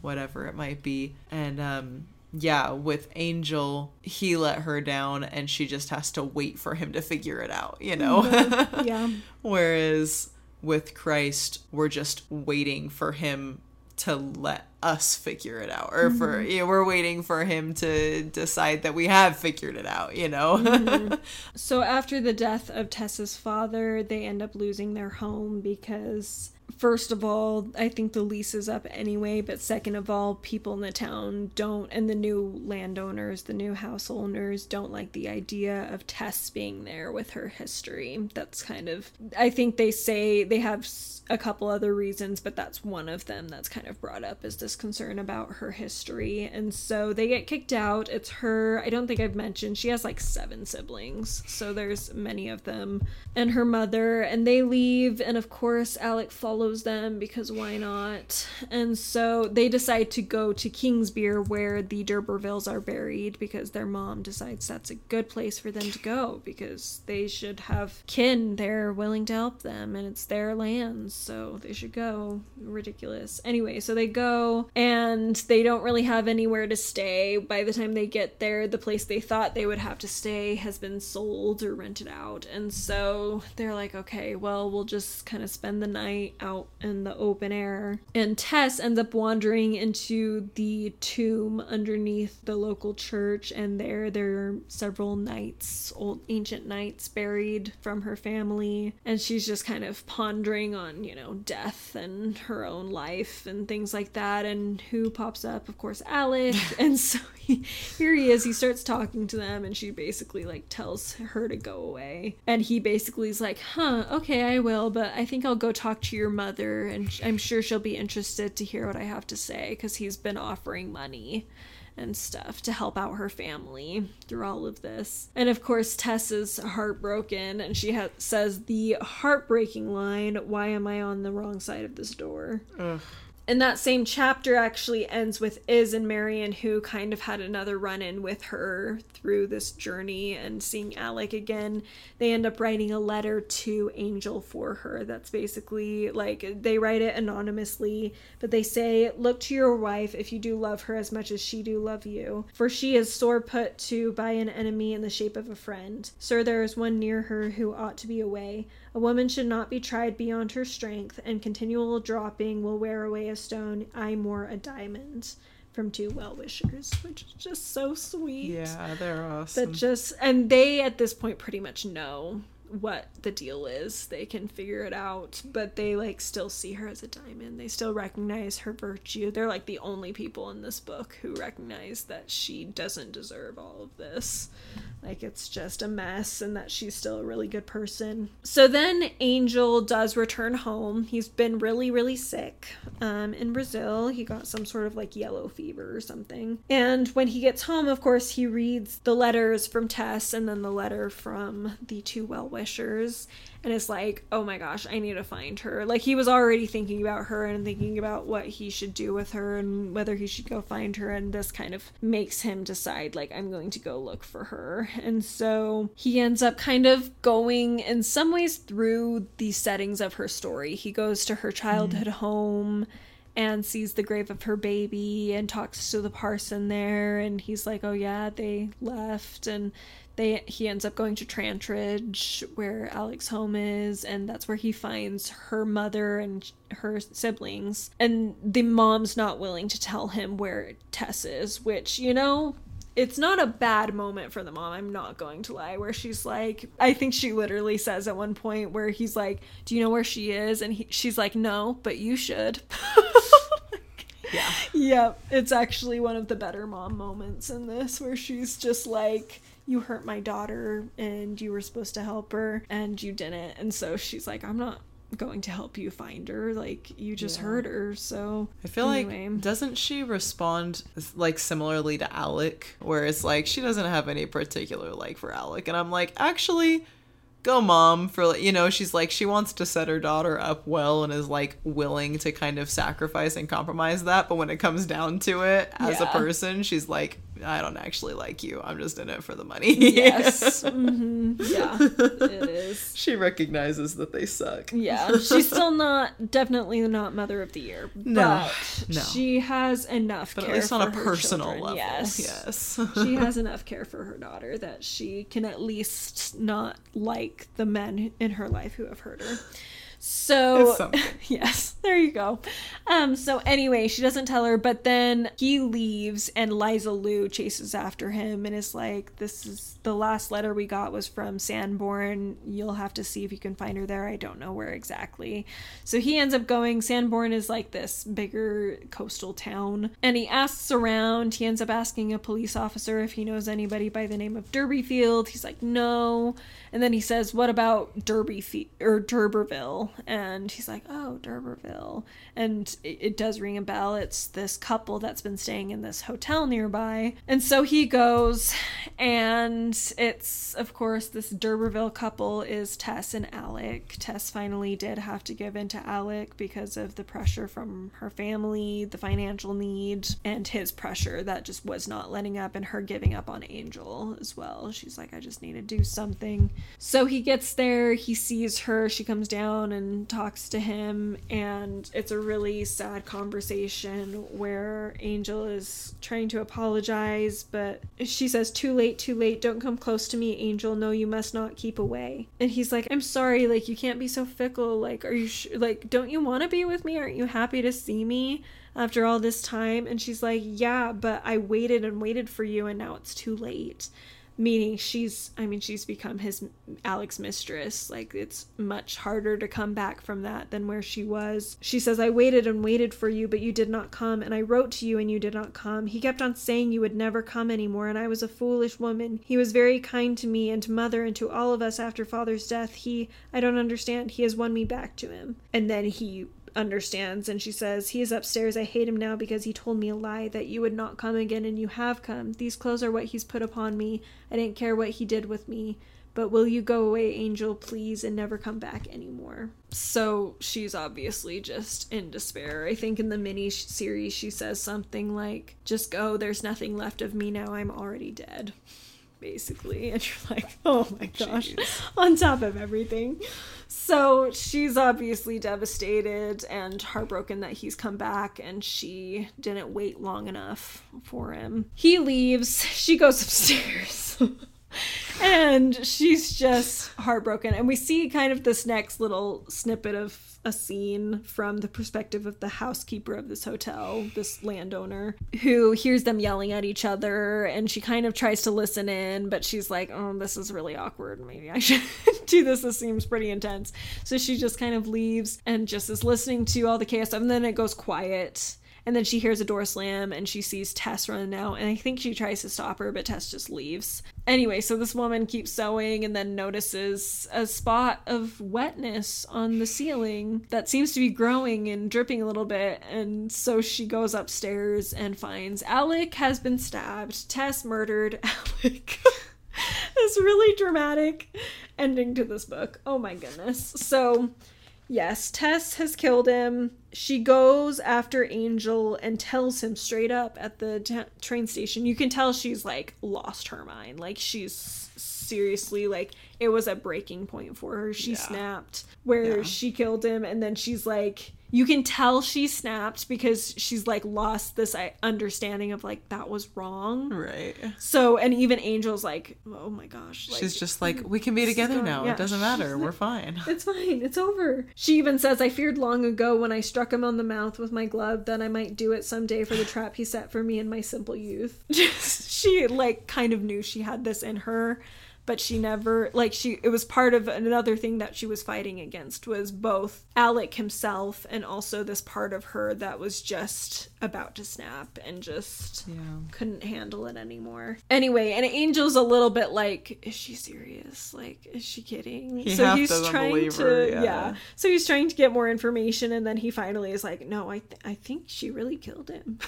it might be. And, yeah, with Angel, he let her down and she just has to wait for him to figure it out, you know? Yeah. Whereas with Christ, we're just waiting for him to let us figure it out, or for we're waiting for him to decide that we have figured it out, you know. So after the death of Tessa's father, they end up losing their home because, first of all, I think the lease is up anyway, but second of all, people in the town don't, and the new landowners, the new house owners, don't like the idea of Tess being there with her history. That's kind of, I think they say they have a couple other reasons, but that's one of them that's kind of brought up, is this concern about her history. And so they get kicked out. It's her, I don't think I've mentioned, she has like 7 siblings, so there's many of them, and her mother, and they leave, and of course Alec follows them because why not? And so they decide to go to Kingsbere where the D'Urbervilles are buried because their mom decides that's a good place for them to go because they should have kin there willing to help them and it's their lands, so they should go. Ridiculous. Anyway, so they go and they don't really have anywhere to stay. By the time they get there, the place they thought they would have to stay has been sold or rented out, and so they're like, okay, well, we'll just kind of spend the night out in the open air. And Tess ends up wandering into the tomb underneath the local church, and there are several knights, old ancient knights, buried from her family, and she's just kind of pondering on, you know, death and her own life and things like that. And who pops up? Of course, Alec. And so here he is, he starts talking to them, and she basically like tells her to go away, and he basically is like, okay, I will, but I think I'll go talk to your mother and I'm sure she'll be interested to hear what I have to say, because he's been offering money and stuff to help out her family through all of this. And of course Tess is heartbroken, and she says the heartbreaking line, "Why am I on the wrong side of this door?" Ugh. And that same chapter actually ends with Iz and Marion, who kind of had another run-in with her through this journey and seeing Alec again. They end up writing a letter to Angel for her. That's basically, like, they write it anonymously, but they say, "Look to your wife if you do love her as much as she do love you. For she is sore put to by an enemy in the shape of a friend. Sir, there is one near her who ought to be away. A woman should not be tried beyond her strength, and continual dropping will wear away a stone, aye more a diamond. From 2 well-wishers," which is just so sweet. Yeah, they're awesome. And they at this point pretty much know what the deal is. They can figure it out, but they like still see her as a diamond. They still recognize her virtue. They're like the only people in this book who recognize that she doesn't deserve all of this. Like, it's just a mess, and that she's still a really good person. So then Angel does return home. He's been really, really sick in Brazil. He got some sort of like yellow fever or something. And when he gets home, of course, he reads the letters from Tess and then the letter from the 2 well well-wishers and is like, oh my gosh, I need to find her. Like, he was already thinking about her and thinking about what he should do with her and whether he should go find her, and this kind of makes him decide, like, I'm going to go look for her. And so he ends up kind of going in some ways through the settings of her story. He goes to her childhood home and sees the grave of her baby and talks to the parson there, and he's like, oh yeah, they left, and he ends up going to Trantridge, where Alec's home is, and that's where he finds her mother and her siblings. And the mom's not willing to tell him where Tess is, which, you know, it's not a bad moment for the mom, I'm not going to lie, where she's like, I think she literally says at one point where he's like, do you know where she is? And she's like, no, but you should. Yeah. Yep. It's actually one of the better mom moments in this, where she's just like, you hurt my daughter and you were supposed to help her and you didn't. And so she's like, I'm not going to help you find her. Like, you just hurt her. So I feel like, doesn't she respond like similarly to Alec, where it's like she doesn't have any particular like for Alec, and I'm like, actually, go mom, for, you know, she's like, she wants to set her daughter up well and is like willing to kind of sacrifice and compromise that, but when it comes down to it as a person, she's like, I don't actually like you, I'm just in it for the money. Yes. Yeah, it is. She recognizes that they suck. Yeah, she's still definitely not Mother of the Year, but she has enough care, at least on a personal children. level. Yes. She has enough care for her daughter that she can at least not like the men in her life who have hurt her. So yes, there you go. So anyway, she doesn't tell her, but then he leaves and Liza Lou chases after him and is like, this is the last letter we got was from Sanborn. You'll have to see if you can find her there. I don't know where exactly. So he ends up going. Sanborn is like this bigger coastal town, and he asks around. He ends up asking a police officer if he knows anybody by the name of Derbyfield. He's like, no. And then he says, what about D'Urberville? And he's like, oh, D'Urberville. And it does ring a bell. It's this couple that's been staying in this hotel nearby. And so he goes, and it's, of course, this D'Urberville couple is Tess and Alec. Tess finally did have to give in to Alec because of the pressure from her family, the financial need, and his pressure that just was not letting up, and her giving up on Angel as well. She's like, I just need to do something. So he gets there, he sees her, she comes down and talks to him, and it's a really sad conversation where Angel is trying to apologize, but she says, too late, don't come close to me, Angel, no, you must not, keep away. And he's like, I'm sorry, like, you can't be so fickle, like, are you like, don't you want to be with me? Aren't you happy to see me after all this time? And she's like, yeah, but I waited and waited for you, and now it's too late. Meaning she's become Alec's mistress. Like, it's much harder to come back from that than where she was. She says, I waited and waited for you, but you did not come, and I wrote to you and you did not come. He kept on saying you would never come anymore, and I was a foolish woman. He was very kind to me and to Mother and to all of us after Father's death. I don't understand. He has won me back to him. And then he understands, and she says, he is upstairs. I hate him now because he told me a lie, that you would not come again, and you have come. These clothes are what he's put upon me. I didn't care what he did with me, but will you go away, Angel, please, and never come back anymore? So she's obviously just in despair. I think in the mini series she says something like, just go, there's nothing left of me now, I'm already dead, basically. And you're like, oh my gosh. Jeez. On top of everything. So she's obviously devastated and heartbroken that he's come back, and she didn't wait long enough for him. He leaves. She goes upstairs. And she's just heartbroken. And we see kind of this next little snippet of a scene from the perspective of the housekeeper of this hotel, this landowner, who hears them yelling at each other, and she kind of tries to listen in, but she's like, oh, this is really awkward. Maybe I should do this. This seems pretty intense. So she just kind of leaves and just is listening to all the chaos, and then it goes quiet. And then she hears a door slam and she sees Tess running out, and I think she tries to stop her, but Tess just leaves. Anyway, so this woman keeps sewing and then notices a spot of wetness on the ceiling that seems to be growing and dripping a little bit. And so she goes upstairs and finds Alec has been stabbed. Tess murdered Alec. this really dramatic ending to this book. Oh my goodness. So, yes, Tess has killed him. She goes after Angel and tells him straight up at the train station. You can tell she's, like, lost her mind. Like, she's seriously, like, it was a breaking point for her. She snapped where she killed him, and then she's like... You can tell she snapped because she's, like, lost this understanding of, like, that was wrong. Right. So, and even Angel's like, oh my gosh. Like, she's just like, we can be together now. Yeah. It doesn't matter. We're fine. It's fine. It's over. She even says, I feared long ago when I struck him on the mouth with my glove that I might do it someday for the trap he set for me in my simple youth. She, like, kind of knew she had this in her. But she never, like, it was part of another thing that she was fighting against was both Alec himself and also this part of her that was just about to snap and just couldn't handle it anymore. Anyway, and Angel's a little bit like, is she serious? Like, is she kidding? So he's trying to, So he's trying to get more information, and then he finally is like, no, I think she really killed him.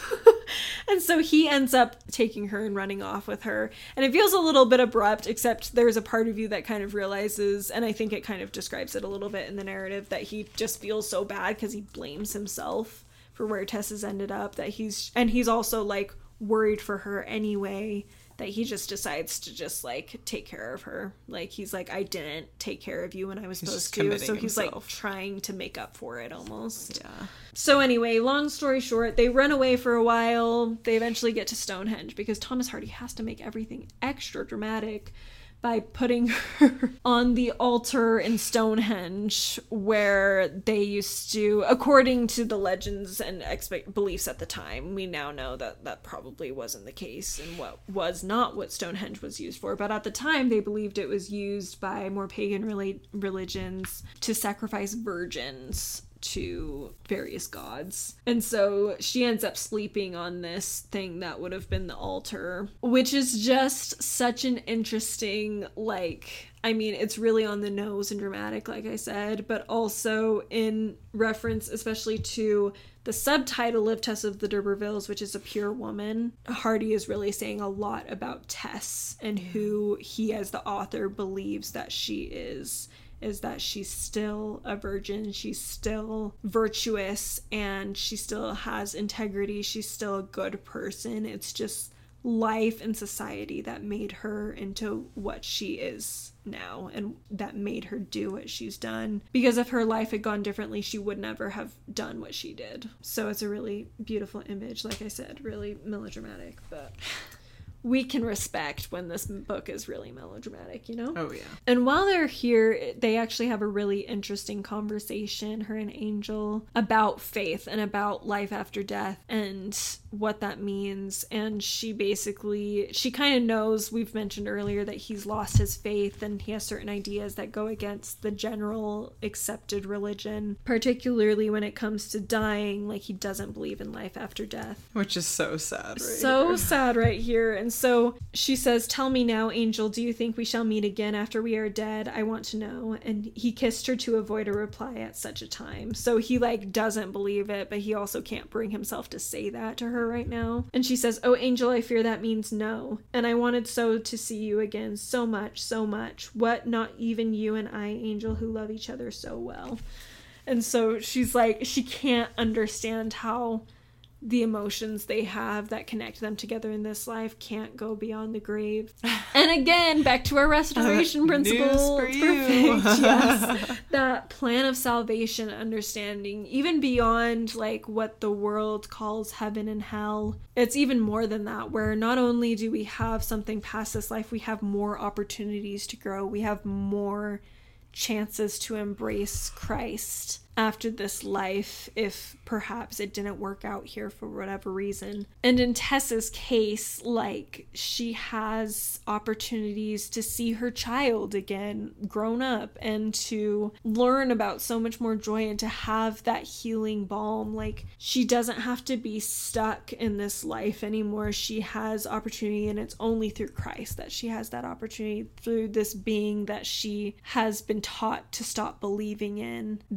And so he ends up taking her and running off with her. And it feels a little bit abrupt, except there's a part of you that kind of realizes, and I think it kind of describes it a little bit in the narrative, that he just feels so bad because he blames himself for where Tess has ended up, that he's also, like, worried for her anyway, that he just decides to just, like, take care of her. Like, he's like, I didn't take care of you when I was supposed to. So he's, like, trying to make up for it almost. Yeah. So anyway, long story short, they run away for a while. They eventually get to Stonehenge because Thomas Hardy has to make everything extra dramatic by putting her on the altar in Stonehenge where they used to, according to the legends and beliefs at the time, we now know that that probably wasn't the case and what was not what Stonehenge was used for. But at the time, they believed it was used by more pagan religions to sacrifice virgins to various gods. And so she ends up sleeping on this thing that would have been the altar, which is just such an interesting, like, I mean, it's really on the nose and dramatic, like I said, but also in reference especially to the subtitle of Tess of the D'Urbervilles, which is A Pure Woman. Hardy is really saying a lot about Tess and who he as the author believes that she is that she's still a virgin, she's still virtuous, and she still has integrity, she's still a good person. It's just life and society that made her into what she is now and that made her do what she's done. Because if her life had gone differently, she would never have done what she did. So it's a really beautiful image, like I said, really melodramatic, but... we can respect when this book is really melodramatic, you know? Oh, yeah. And while they're here, they actually have a really interesting conversation, her and Angel, about faith and about life after death and what that means. And she kind of knows, we've mentioned earlier, that he's lost his faith and he has certain ideas that go against the general accepted religion, particularly when it comes to dying. Like, he doesn't believe in life after death. Which is so sad sad right here. And so she says, tell me now, Angel, do you think we shall meet again after we are dead? I want to know. And he kissed her to avoid a reply at such a time. So he, like, doesn't believe it, but he also can't bring himself to say that to her right now. And she says, oh, Angel, I fear that means no. And I wanted so to see you again, so much, so much. What, not even you and I, Angel, who love each other so well. And so she's like, she can't understand how the emotions they have that connect them together in this life can't go beyond the grave. And again, back to our restoration principle. News for you. Perfect. Yes. That plan of salvation, understanding, even beyond like what the world calls heaven and hell. It's even more than that, where not only do we have something past this life, we have more opportunities to grow. We have more chances to embrace Christ after this life if perhaps it didn't work out here for whatever reason. And in Tessa's case, like, she has opportunities to see her child again grown up and to learn about so much more joy and to have that healing balm. Like, she doesn't have to be stuck in this life anymore. She has opportunity, and it's only through Christ that she has that opportunity, through this being that she has been taught to stop believing in. There is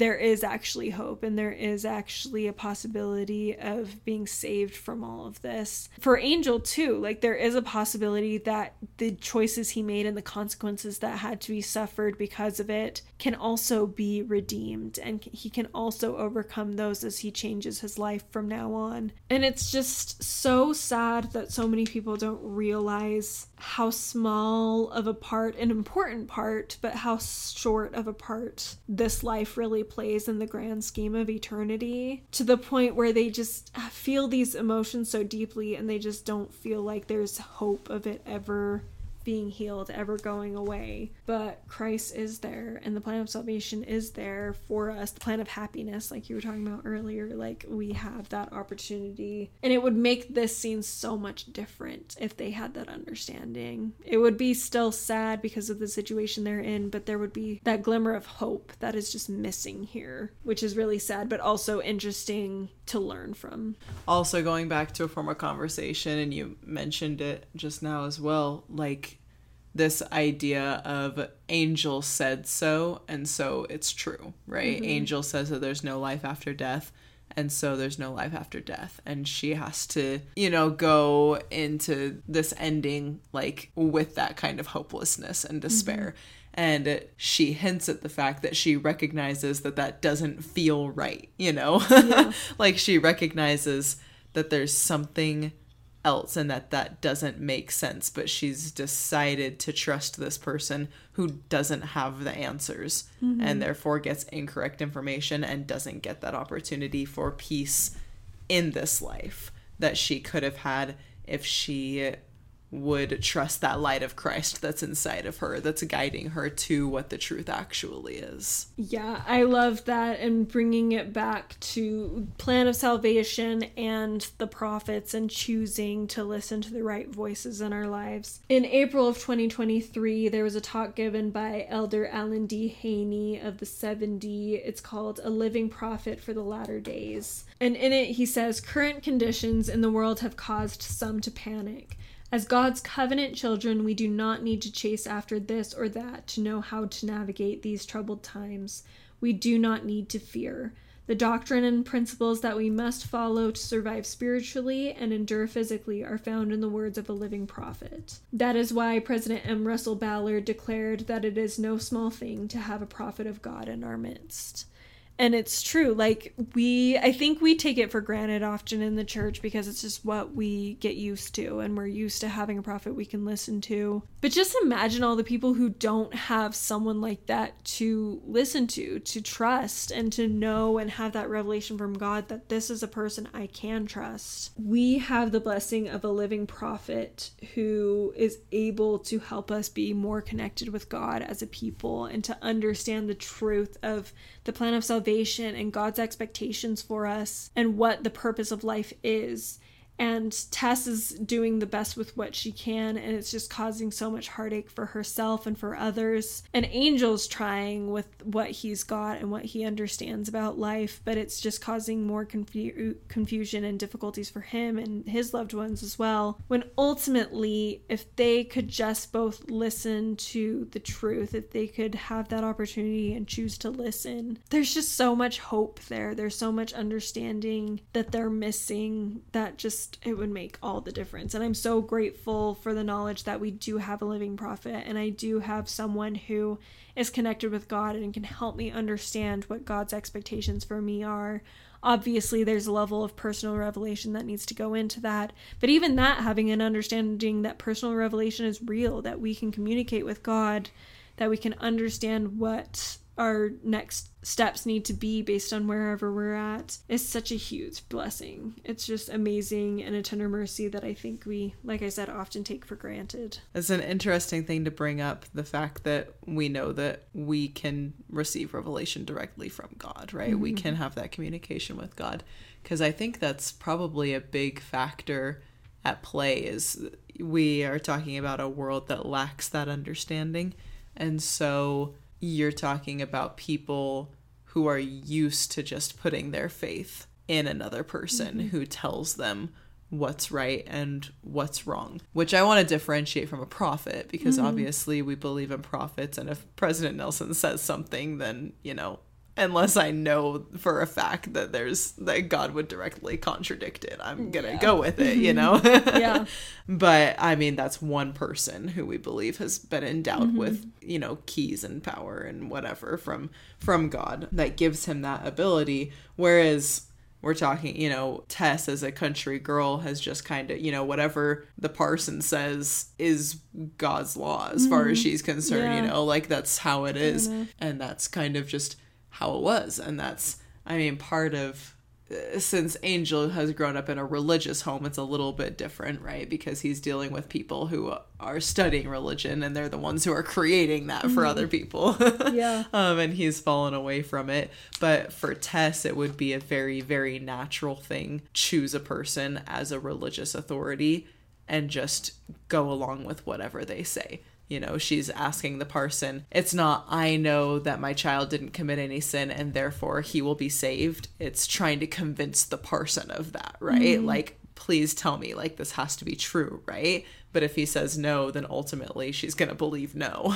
is actually hope, and there is actually a possibility of being saved from all of this. For Angel too, like there is a possibility that the choices he made and the consequences that had to be suffered because of it can also be redeemed, and he can also overcome those as he changes his life from now on. And it's just so sad that so many people don't realize how small of a part, an important part, but how short of a part this life really plays in the grand scheme of eternity, to the point where they just feel these emotions so deeply and they just don't feel like there's hope of it ever being healed, ever going away. But Christ is there, and the plan of salvation is there for us, the plan of happiness, like you were talking about earlier. Like, we have that opportunity, and it would make this scene so much different if they had that understanding. It would be still sad because of the situation they're in, but there would be that glimmer of hope that is just missing here, which is really sad, but also interesting to learn from. Also, going back to a former conversation, and you mentioned it just now as well, like, this idea of Angel said so, and so it's true, right? Mm-hmm. Angel says that there's no life after death, and so there's no life after death. And she has to, go into this ending, like, with that kind of hopelessness and despair. Mm-hmm. And she hints at the fact that she recognizes that doesn't feel right, Yeah. Like, she recognizes that there's something else and that doesn't make sense, but she's decided to trust this person who doesn't have the answers, mm-hmm. and therefore gets incorrect information and doesn't get that opportunity for peace in this life that she could have had if she would trust that light of Christ that's inside of her, that's guiding her to what the truth actually is. Yeah, I love that, and bringing it back to plan of salvation and the prophets and choosing to listen to the right voices in our lives. In April of 2023, there was a talk given by Elder Alan D. Haney of the 7D. It's called A Living Prophet for the Latter Days. And in it, he says, current conditions in the world have caused some to panic. As God's covenant children, we do not need to chase after this or that to know how to navigate these troubled times. We do not need to fear. The doctrine and principles that we must follow to survive spiritually and endure physically are found in the words of a living prophet. That is why President M. Russell Ballard declared that it is no small thing to have a prophet of God in our midst. And it's true, like, I think we take it for granted often in the church because it's just what we get used to, and we're used to having a prophet we can listen to. But just imagine all the people who don't have someone like that to listen to trust, and to know and have that revelation from God that this is a person I can trust. We have the blessing of a living prophet who is able to help us be more connected with God as a people, and to understand the truth of the plan of salvation and God's expectations for us and what the purpose of life is. And Tess is doing the best with what she can, and it's just causing so much heartache for herself and for others. And Angel's trying with what he's got and what he understands about life, but it's just causing more confusion and difficulties for him and his loved ones as well. When ultimately, if they could just both listen to the truth, if they could have that opportunity and choose to listen, there's just so much hope there. There's so much understanding that they're missing that just it would make all the difference. And I'm so grateful for the knowledge that we do have a living prophet, and I do have someone who is connected with God and can help me understand what God's expectations for me are. Obviously, there's a level of personal revelation that needs to go into that, but even that, having an understanding that personal revelation is real, that we can communicate with God, that we can understand what our next steps need to be based on wherever we're at, is such a huge blessing. It's just amazing, and a tender mercy that I think we, like I said, often take for granted. It's an interesting thing to bring up, the fact that we know that we can receive revelation directly from God, right? Mm-hmm. We can have that communication with God, because I think that's probably a big factor at play, is we are talking about a world that lacks that understanding. And so you're talking about people who are used to just putting their faith in another person, mm-hmm. who tells them what's right and what's wrong, which I want to differentiate from a prophet, because mm-hmm. obviously we believe in prophets, and if President Nelson says something, then, unless I know for a fact that God would directly contradict it. I'm gonna go with it, you know? Yeah. But I mean, that's one person who we believe has been endowed with, you know, keys and power and whatever from God that gives him that ability. Whereas we're talking, you know, Tess as a country girl has just kind of, you know, whatever the parson says is God's law as far as she's concerned, you know, like that's how it is. And that's kind of just how it was. And that's, I mean, part of, since Angel has grown up in a religious home, it's a little bit different, right? Because he's dealing with people who are studying religion and they're the ones who are creating that for other people. Yeah. And he's fallen away from it. But for Tess, it would be a very, very natural thing. Choose a person as a religious authority and just go along with whatever they say. You know, she's asking the parson, it's not, I know that my child didn't commit any sin and therefore he will be saved. It's trying to convince the parson of that, right? Like, please tell me, like, this has to be true, right? But if he says no, then ultimately she's going to believe no,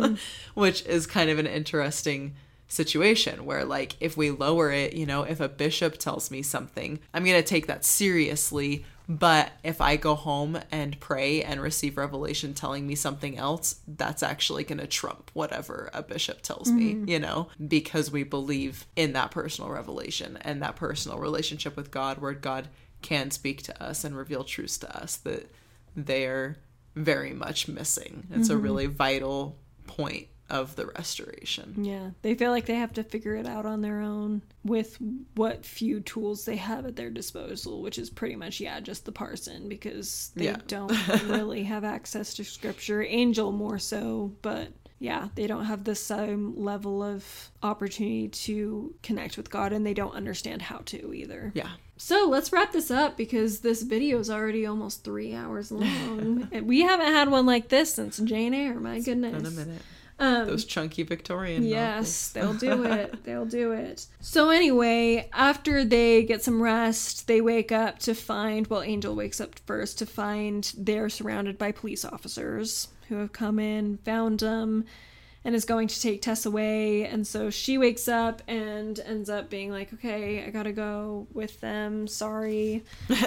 which is kind of an interesting situation where, like, if we lower it, you know, if a bishop tells me something, I'm going to take that seriously. But if I go home and pray and receive revelation telling me something else, that's actually going to trump whatever a bishop tells me, you know, because we believe in that personal revelation and that personal relationship with God, where God can speak to us and reveal truths to us that they are very much missing. It's a really vital point of the restoration. Yeah, they feel like they have to figure it out on their own with what few tools they have at their disposal, which is pretty much, just the parson, because they don't really have access to scripture. Angel more so, but they don't have the same level of opportunity to connect with God, and they don't understand how to either. Yeah. So let's wrap this up, because this video is already almost 3 hours long. And we haven't had one like this since Jane Eyre, my goodness. It's been a minute. Those chunky Victorian Yes, novels. They'll do it. They'll do it. So anyway, after they get some rest, they wake up to find, Angel wakes up first to find they're surrounded by police officers who have come in, found them, and is going to take Tess away. And so she wakes up and ends up being like, okay, I gotta go with them. Sorry.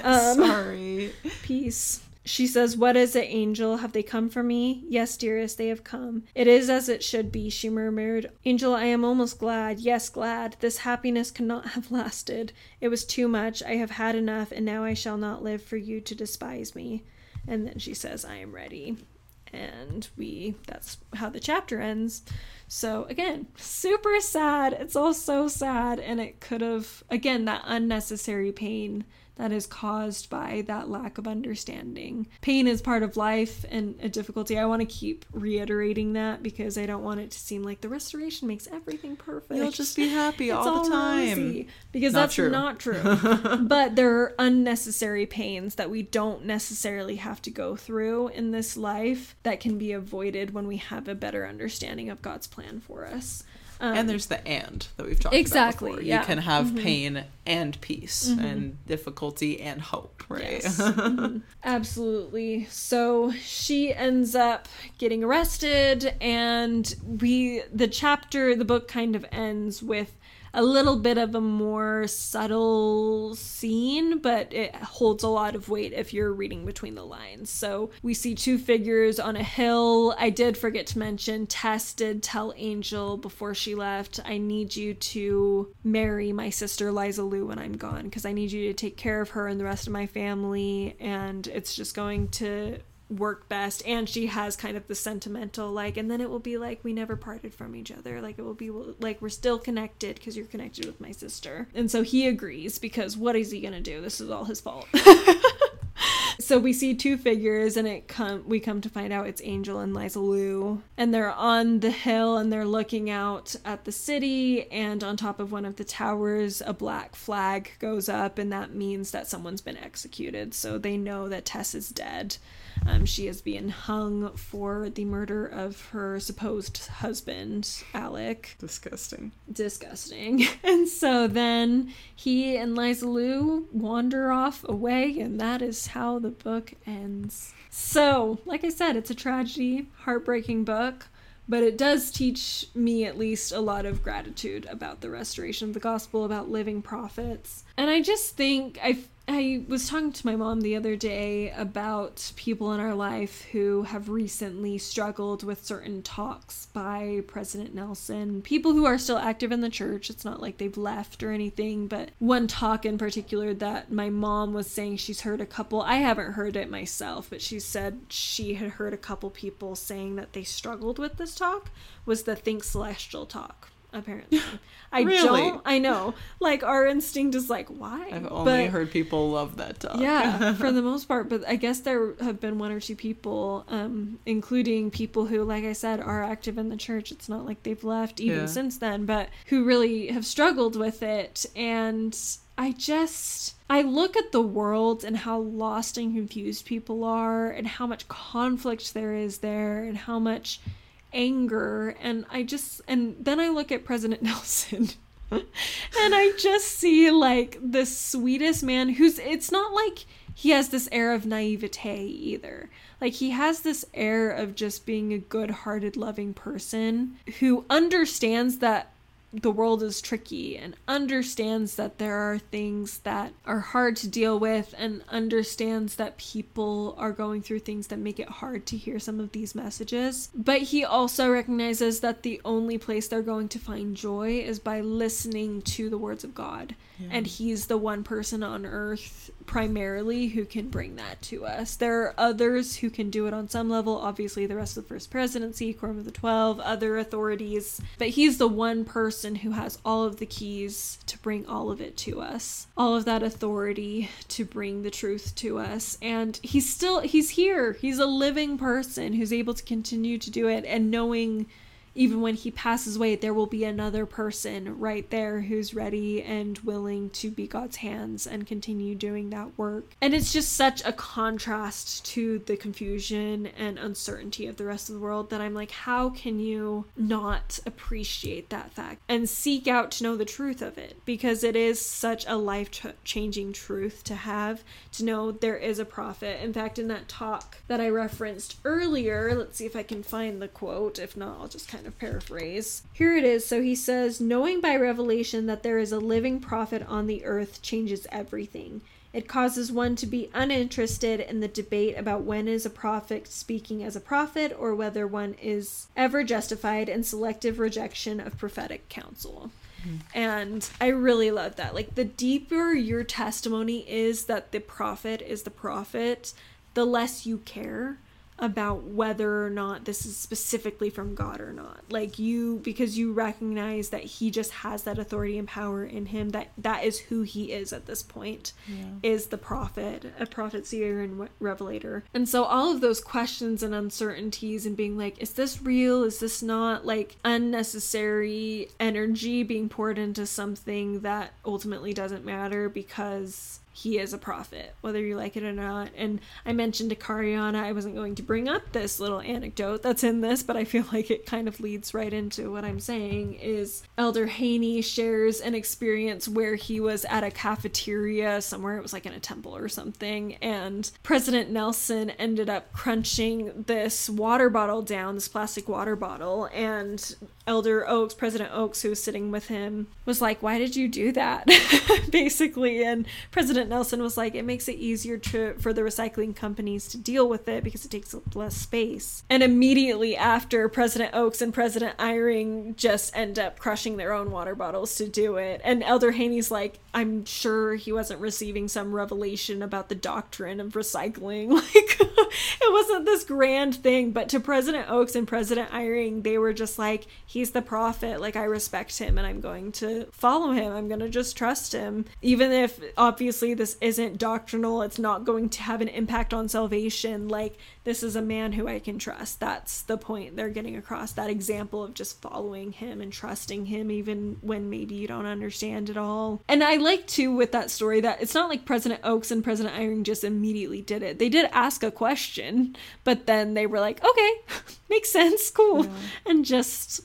Sorry. Peace. She says, "What is it, Angel? Have they come for me?" "Yes, dearest, they have come." "It is as it should be," she murmured. "Angel, I am almost glad. Yes, glad. This happiness cannot have lasted. It was too much. I have had enough, and now I shall not live for you to despise me." And then she says, "I am ready." And that's how the chapter ends. So again, super sad. It's all so sad. And it could have, again, that unnecessary pain that is caused by that lack of understanding. Pain is part of life and a difficulty. I want to keep reiterating that, because I don't want it to seem like the restoration makes everything perfect. You'll just be happy all the time. Rosy, because that's not true. But there are unnecessary pains that we don't necessarily have to go through in this life that can be avoided when we have a better understanding of God's plan for us. And there's the "and" that we've talked about before. Yeah. You can have pain and peace, and difficulty and hope, right? Yes. Absolutely. So she ends up getting arrested, and the book kind of ends with a little bit of a more subtle scene, but it holds a lot of weight if you're reading between the lines. So we see two figures on a hill. I did forget to mention, Tess did tell Angel before she left, "I need you to marry my sister Liza Lou when I'm gone, because I need you to take care of her and the rest of my family, and it's just going to work best." And she has kind of the sentimental, like, and then it will be like we never parted from each other, like it will be like we're still connected because you're connected with my sister. And so he agrees, because what is he gonna do? This is all his fault. So we see two figures, and we come to find out it's Angel and Liza Lou, and they're on the hill and they're looking out at the city, and on top of one of the towers a black flag goes up, and that means that someone's been executed. So they know that Tess is dead. She is being hung for the murder of her supposed husband, Alec. Disgusting. And so then he and Liza Lou wander off away, and that is how the book ends. So, like I said, it's a tragedy, heartbreaking book, But it does teach me at least a lot of gratitude about the restoration of the gospel, about living prophets. And I just think I was talking to my mom the other day about people in our life who have recently struggled with certain talks by President Nelson. People who are still active in the church. It's not like they've left or anything, but one talk in particular that my mom was saying she's heard a couple, I haven't heard it myself, but she said she had heard a couple people saying that they struggled with this talk, was the Think Celestial talk. Apparently. I know. Like, our instinct is like, why? I've only heard people love that talk. Yeah, for the most part. But I guess there have been one or two people, including people who, like I said, are active in the church. It's not like they've left even since then, but who really have struggled with it. And I look at the world and how lost and confused people are, and how much conflict there is there, and how much anger, and then I look at President Nelson and I just see like the sweetest man it's not like he has this air of naivete either. Like, he has this air of just being a good-hearted, loving person who understands that the world is tricky and understands that there are things that are hard to deal with, and understands that people are going through things that make it hard to hear some of these messages. But he also recognizes that the only place they're going to find joy is by listening to the words of God. Yeah. And he's the one person on earth primarily who can bring that to us. There are others who can do it on some level, obviously the rest of the First Presidency, Quorum of the 12, other authorities, but he's the one person who has all of the keys to bring all of it to us, all of that authority to bring the truth to us. And he's here. He's a living person who's able to continue to do it, and knowing even when he passes away, there will be another person right there who's ready and willing to be God's hands and continue doing that work. And it's just such a contrast to the confusion and uncertainty of the rest of the world that I'm like, how can you not appreciate that fact and seek out to know the truth of it? Because it is such a life-changing truth to have, to know there is a prophet. In fact, in that talk that I referenced earlier, let's see if I can find the quote. If not, I'll just kind of paraphrase. Here it is. So he says, "Knowing by revelation that there is a living prophet on the earth changes everything. It causes one to be uninterested in the debate about when is a prophet speaking as a prophet, or whether one is ever justified in selective rejection of prophetic counsel." And I really love that. Like, the deeper your testimony is that the prophet is the prophet, the less you care about whether or not this is specifically from God or not. Like, because you recognize that he just has that authority and power in him, that is who he is at this point, is the prophet, a prophet, seer, and revelator. And so all of those questions and uncertainties and being like, is this real? Is this not? Like, unnecessary energy being poured into something that ultimately doesn't matter because he is a prophet, whether you like it or not. And I mentioned to Kariana I wasn't going to bring up this little anecdote that's in this, but I feel like it kind of leads right into what I'm saying. Is Elder Haney shares an experience where he was at a cafeteria somewhere, it was like in a temple or something, and President Nelson ended up crunching this water bottle down, this plastic water bottle, and Elder Oaks, President Oaks, who was sitting with him, was like, "Why did you do that?" basically. And President Nelson was like, "It makes it easier for the recycling companies to deal with it because it takes less space." And immediately after, President Oaks and President Eyring just end up crushing their own water bottles to do it. And Elder Haney's like, I'm sure he wasn't receiving some revelation about the doctrine of recycling. Like, it wasn't this grand thing, but to President Oaks and President Eyring, they were just like, he's the prophet. Like, I respect him and I'm going to follow him. I'm going to just trust him. Even if obviously this isn't doctrinal, it's not going to have an impact on salvation. Like, this is a man who I can trust. That's the point they're getting across, that example of just following him and trusting him even when maybe you don't understand it all. And I like too with that story that it's not like President Oaks and President Eyring just immediately did it. They did ask a question, but then they were like, okay, makes sense, cool. Yeah. And just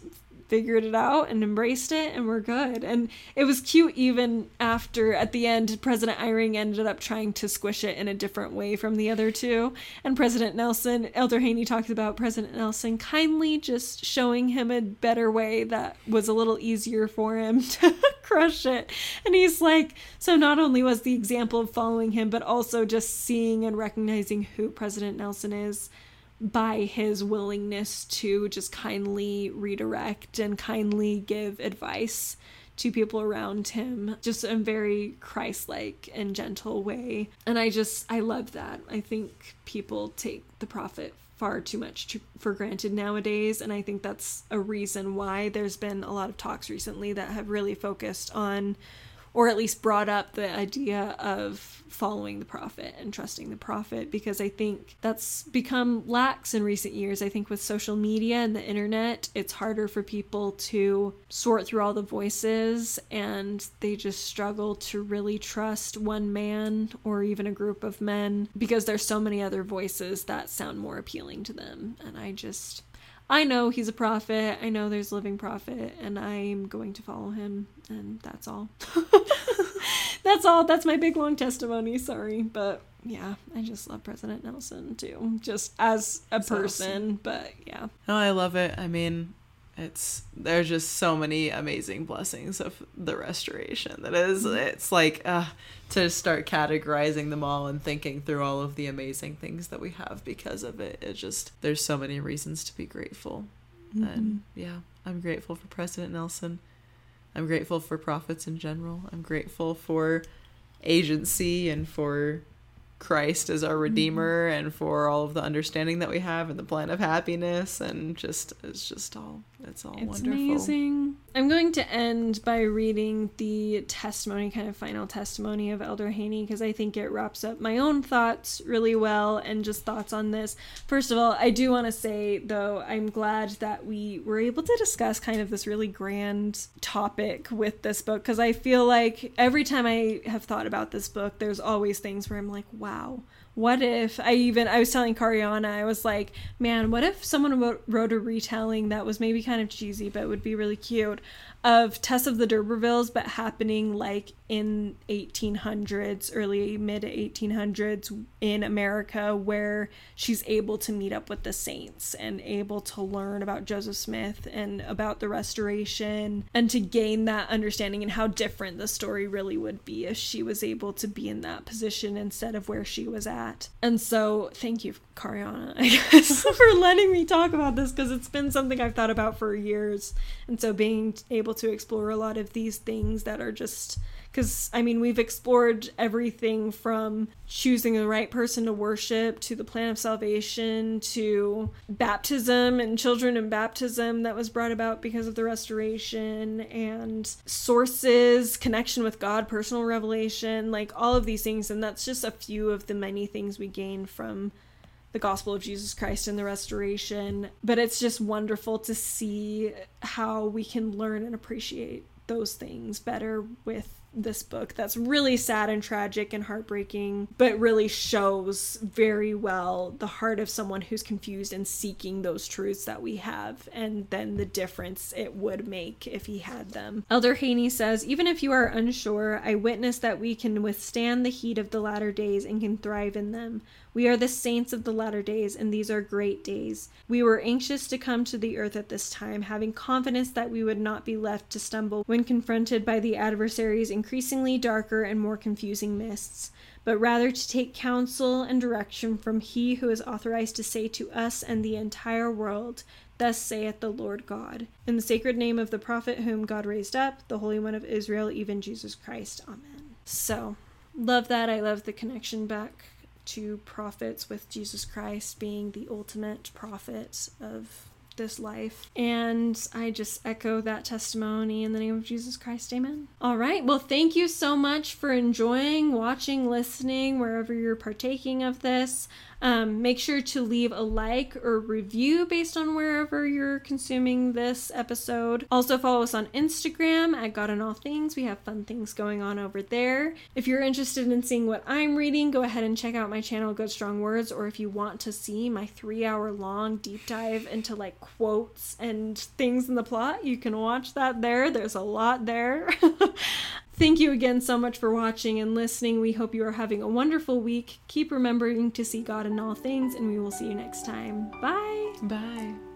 figured it out and embraced it, and we're good. And it was cute even after, at the end, President Eyring ended up trying to squish it in a different way from the other two. And President Nelson, Elder Haney talked about President Nelson kindly just showing him a better way that was a little easier for him to crush it. And he's like, so not only was the example of following him, but also just seeing and recognizing who President Nelson is by his willingness to just kindly redirect and kindly give advice to people around him, just in a very Christ-like and gentle way. And I love that. I think people take the prophet far too much for granted nowadays, and I think that's a reason why there's been a lot of talks recently that have really focused on, or at least brought up, the idea of following the prophet and trusting the prophet, because I think that's become lax in recent years. I think with social media and the internet, it's harder for people to sort through all the voices, and they just struggle to really trust one man or even a group of men because there's so many other voices that sound more appealing to them. And I know he's a prophet. I know there's a living prophet, and I'm going to follow him, and that's all. That's all. That's my big long testimony. Sorry, but yeah, I just love President Nelson too, just as a person. Awesome. But yeah. No, I love it. I mean, there's just so many amazing blessings of the restoration that is, it's like to start categorizing them all and thinking through all of the amazing things that we have because of it. It just, there's so many reasons to be grateful. And yeah, I'm grateful for President Nelson. I'm grateful for prophets in general. I'm grateful for agency and for Christ as our Redeemer and for all of the understanding that we have and the plan of happiness, and it's all wonderful. Amazing. I'm going to end by reading the testimony, kind of final testimony of Elder Haney, because I think it wraps up my own thoughts really well and just thoughts on this. First of all, I do want to say, though, I'm glad that we were able to discuss kind of this really grand topic with this book, because I feel like every time I have thought about this book, there's always things where I'm like, wow, what if I was telling Kariana, I was like, man, what if someone wrote a retelling that was maybe kind of cheesy, but would be really cute, of Tess of the D'Urbervilles, but happening like in 1800s, early mid 1800s in America, where she's able to meet up with the saints and able to learn about Joseph Smith and about the restoration, and to gain that understanding and how different the story really would be if she was able to be in that position instead of where she was at. And so thank you, Kariana, I guess, for letting me talk about this, because it's been something I've thought about for years. And so being able to explore a lot of these things that are just, because I mean, we've explored everything from choosing the right person to worship, to the plan of salvation, to baptism and children in baptism that was brought about because of the restoration, and sources, connection with God, personal revelation, like all of these things. And that's just a few of the many things we gain from the gospel of Jesus Christ and the restoration. But it's just wonderful to see how we can learn and appreciate those things better with this book that's really sad and tragic and heartbreaking, but really shows very well the heart of someone who's confused and seeking those truths that we have, and then the difference it would make if he had them. Elder Haney says, even if you are unsure, I witness that we can withstand the heat of the latter days and can thrive in them. We are the saints of the latter days, and these are great days. We were anxious to come to the earth at this time, having confidence that we would not be left to stumble when confronted by the adversary's increasingly darker and more confusing mists, but rather to take counsel and direction from he who is authorized to say to us and the entire world, thus saith the Lord God. In the sacred name of the prophet whom God raised up, the Holy One of Israel, even Jesus Christ. Amen. So, love that. I love the connection back to prophets, with Jesus Christ being the ultimate prophet of this life. And I just echo that testimony in the name of Jesus Christ. Amen. All right. Well, thank you so much for enjoying, watching, listening, wherever you're partaking of this. Make sure to leave a like or review based on wherever you're consuming this episode. Also follow us on Instagram at God in All Things. We have fun things going on over there. If you're interested in seeing what I'm reading, go ahead and check out my channel Good Strong Words, or if you want to see my 3-hour long deep dive into like quotes and things in the plot, you can watch that there. There's a lot there. Thank you again so much for watching and listening. We hope you are having a wonderful week. Keep remembering to see God in all things, and we will see you next time. Bye. Bye.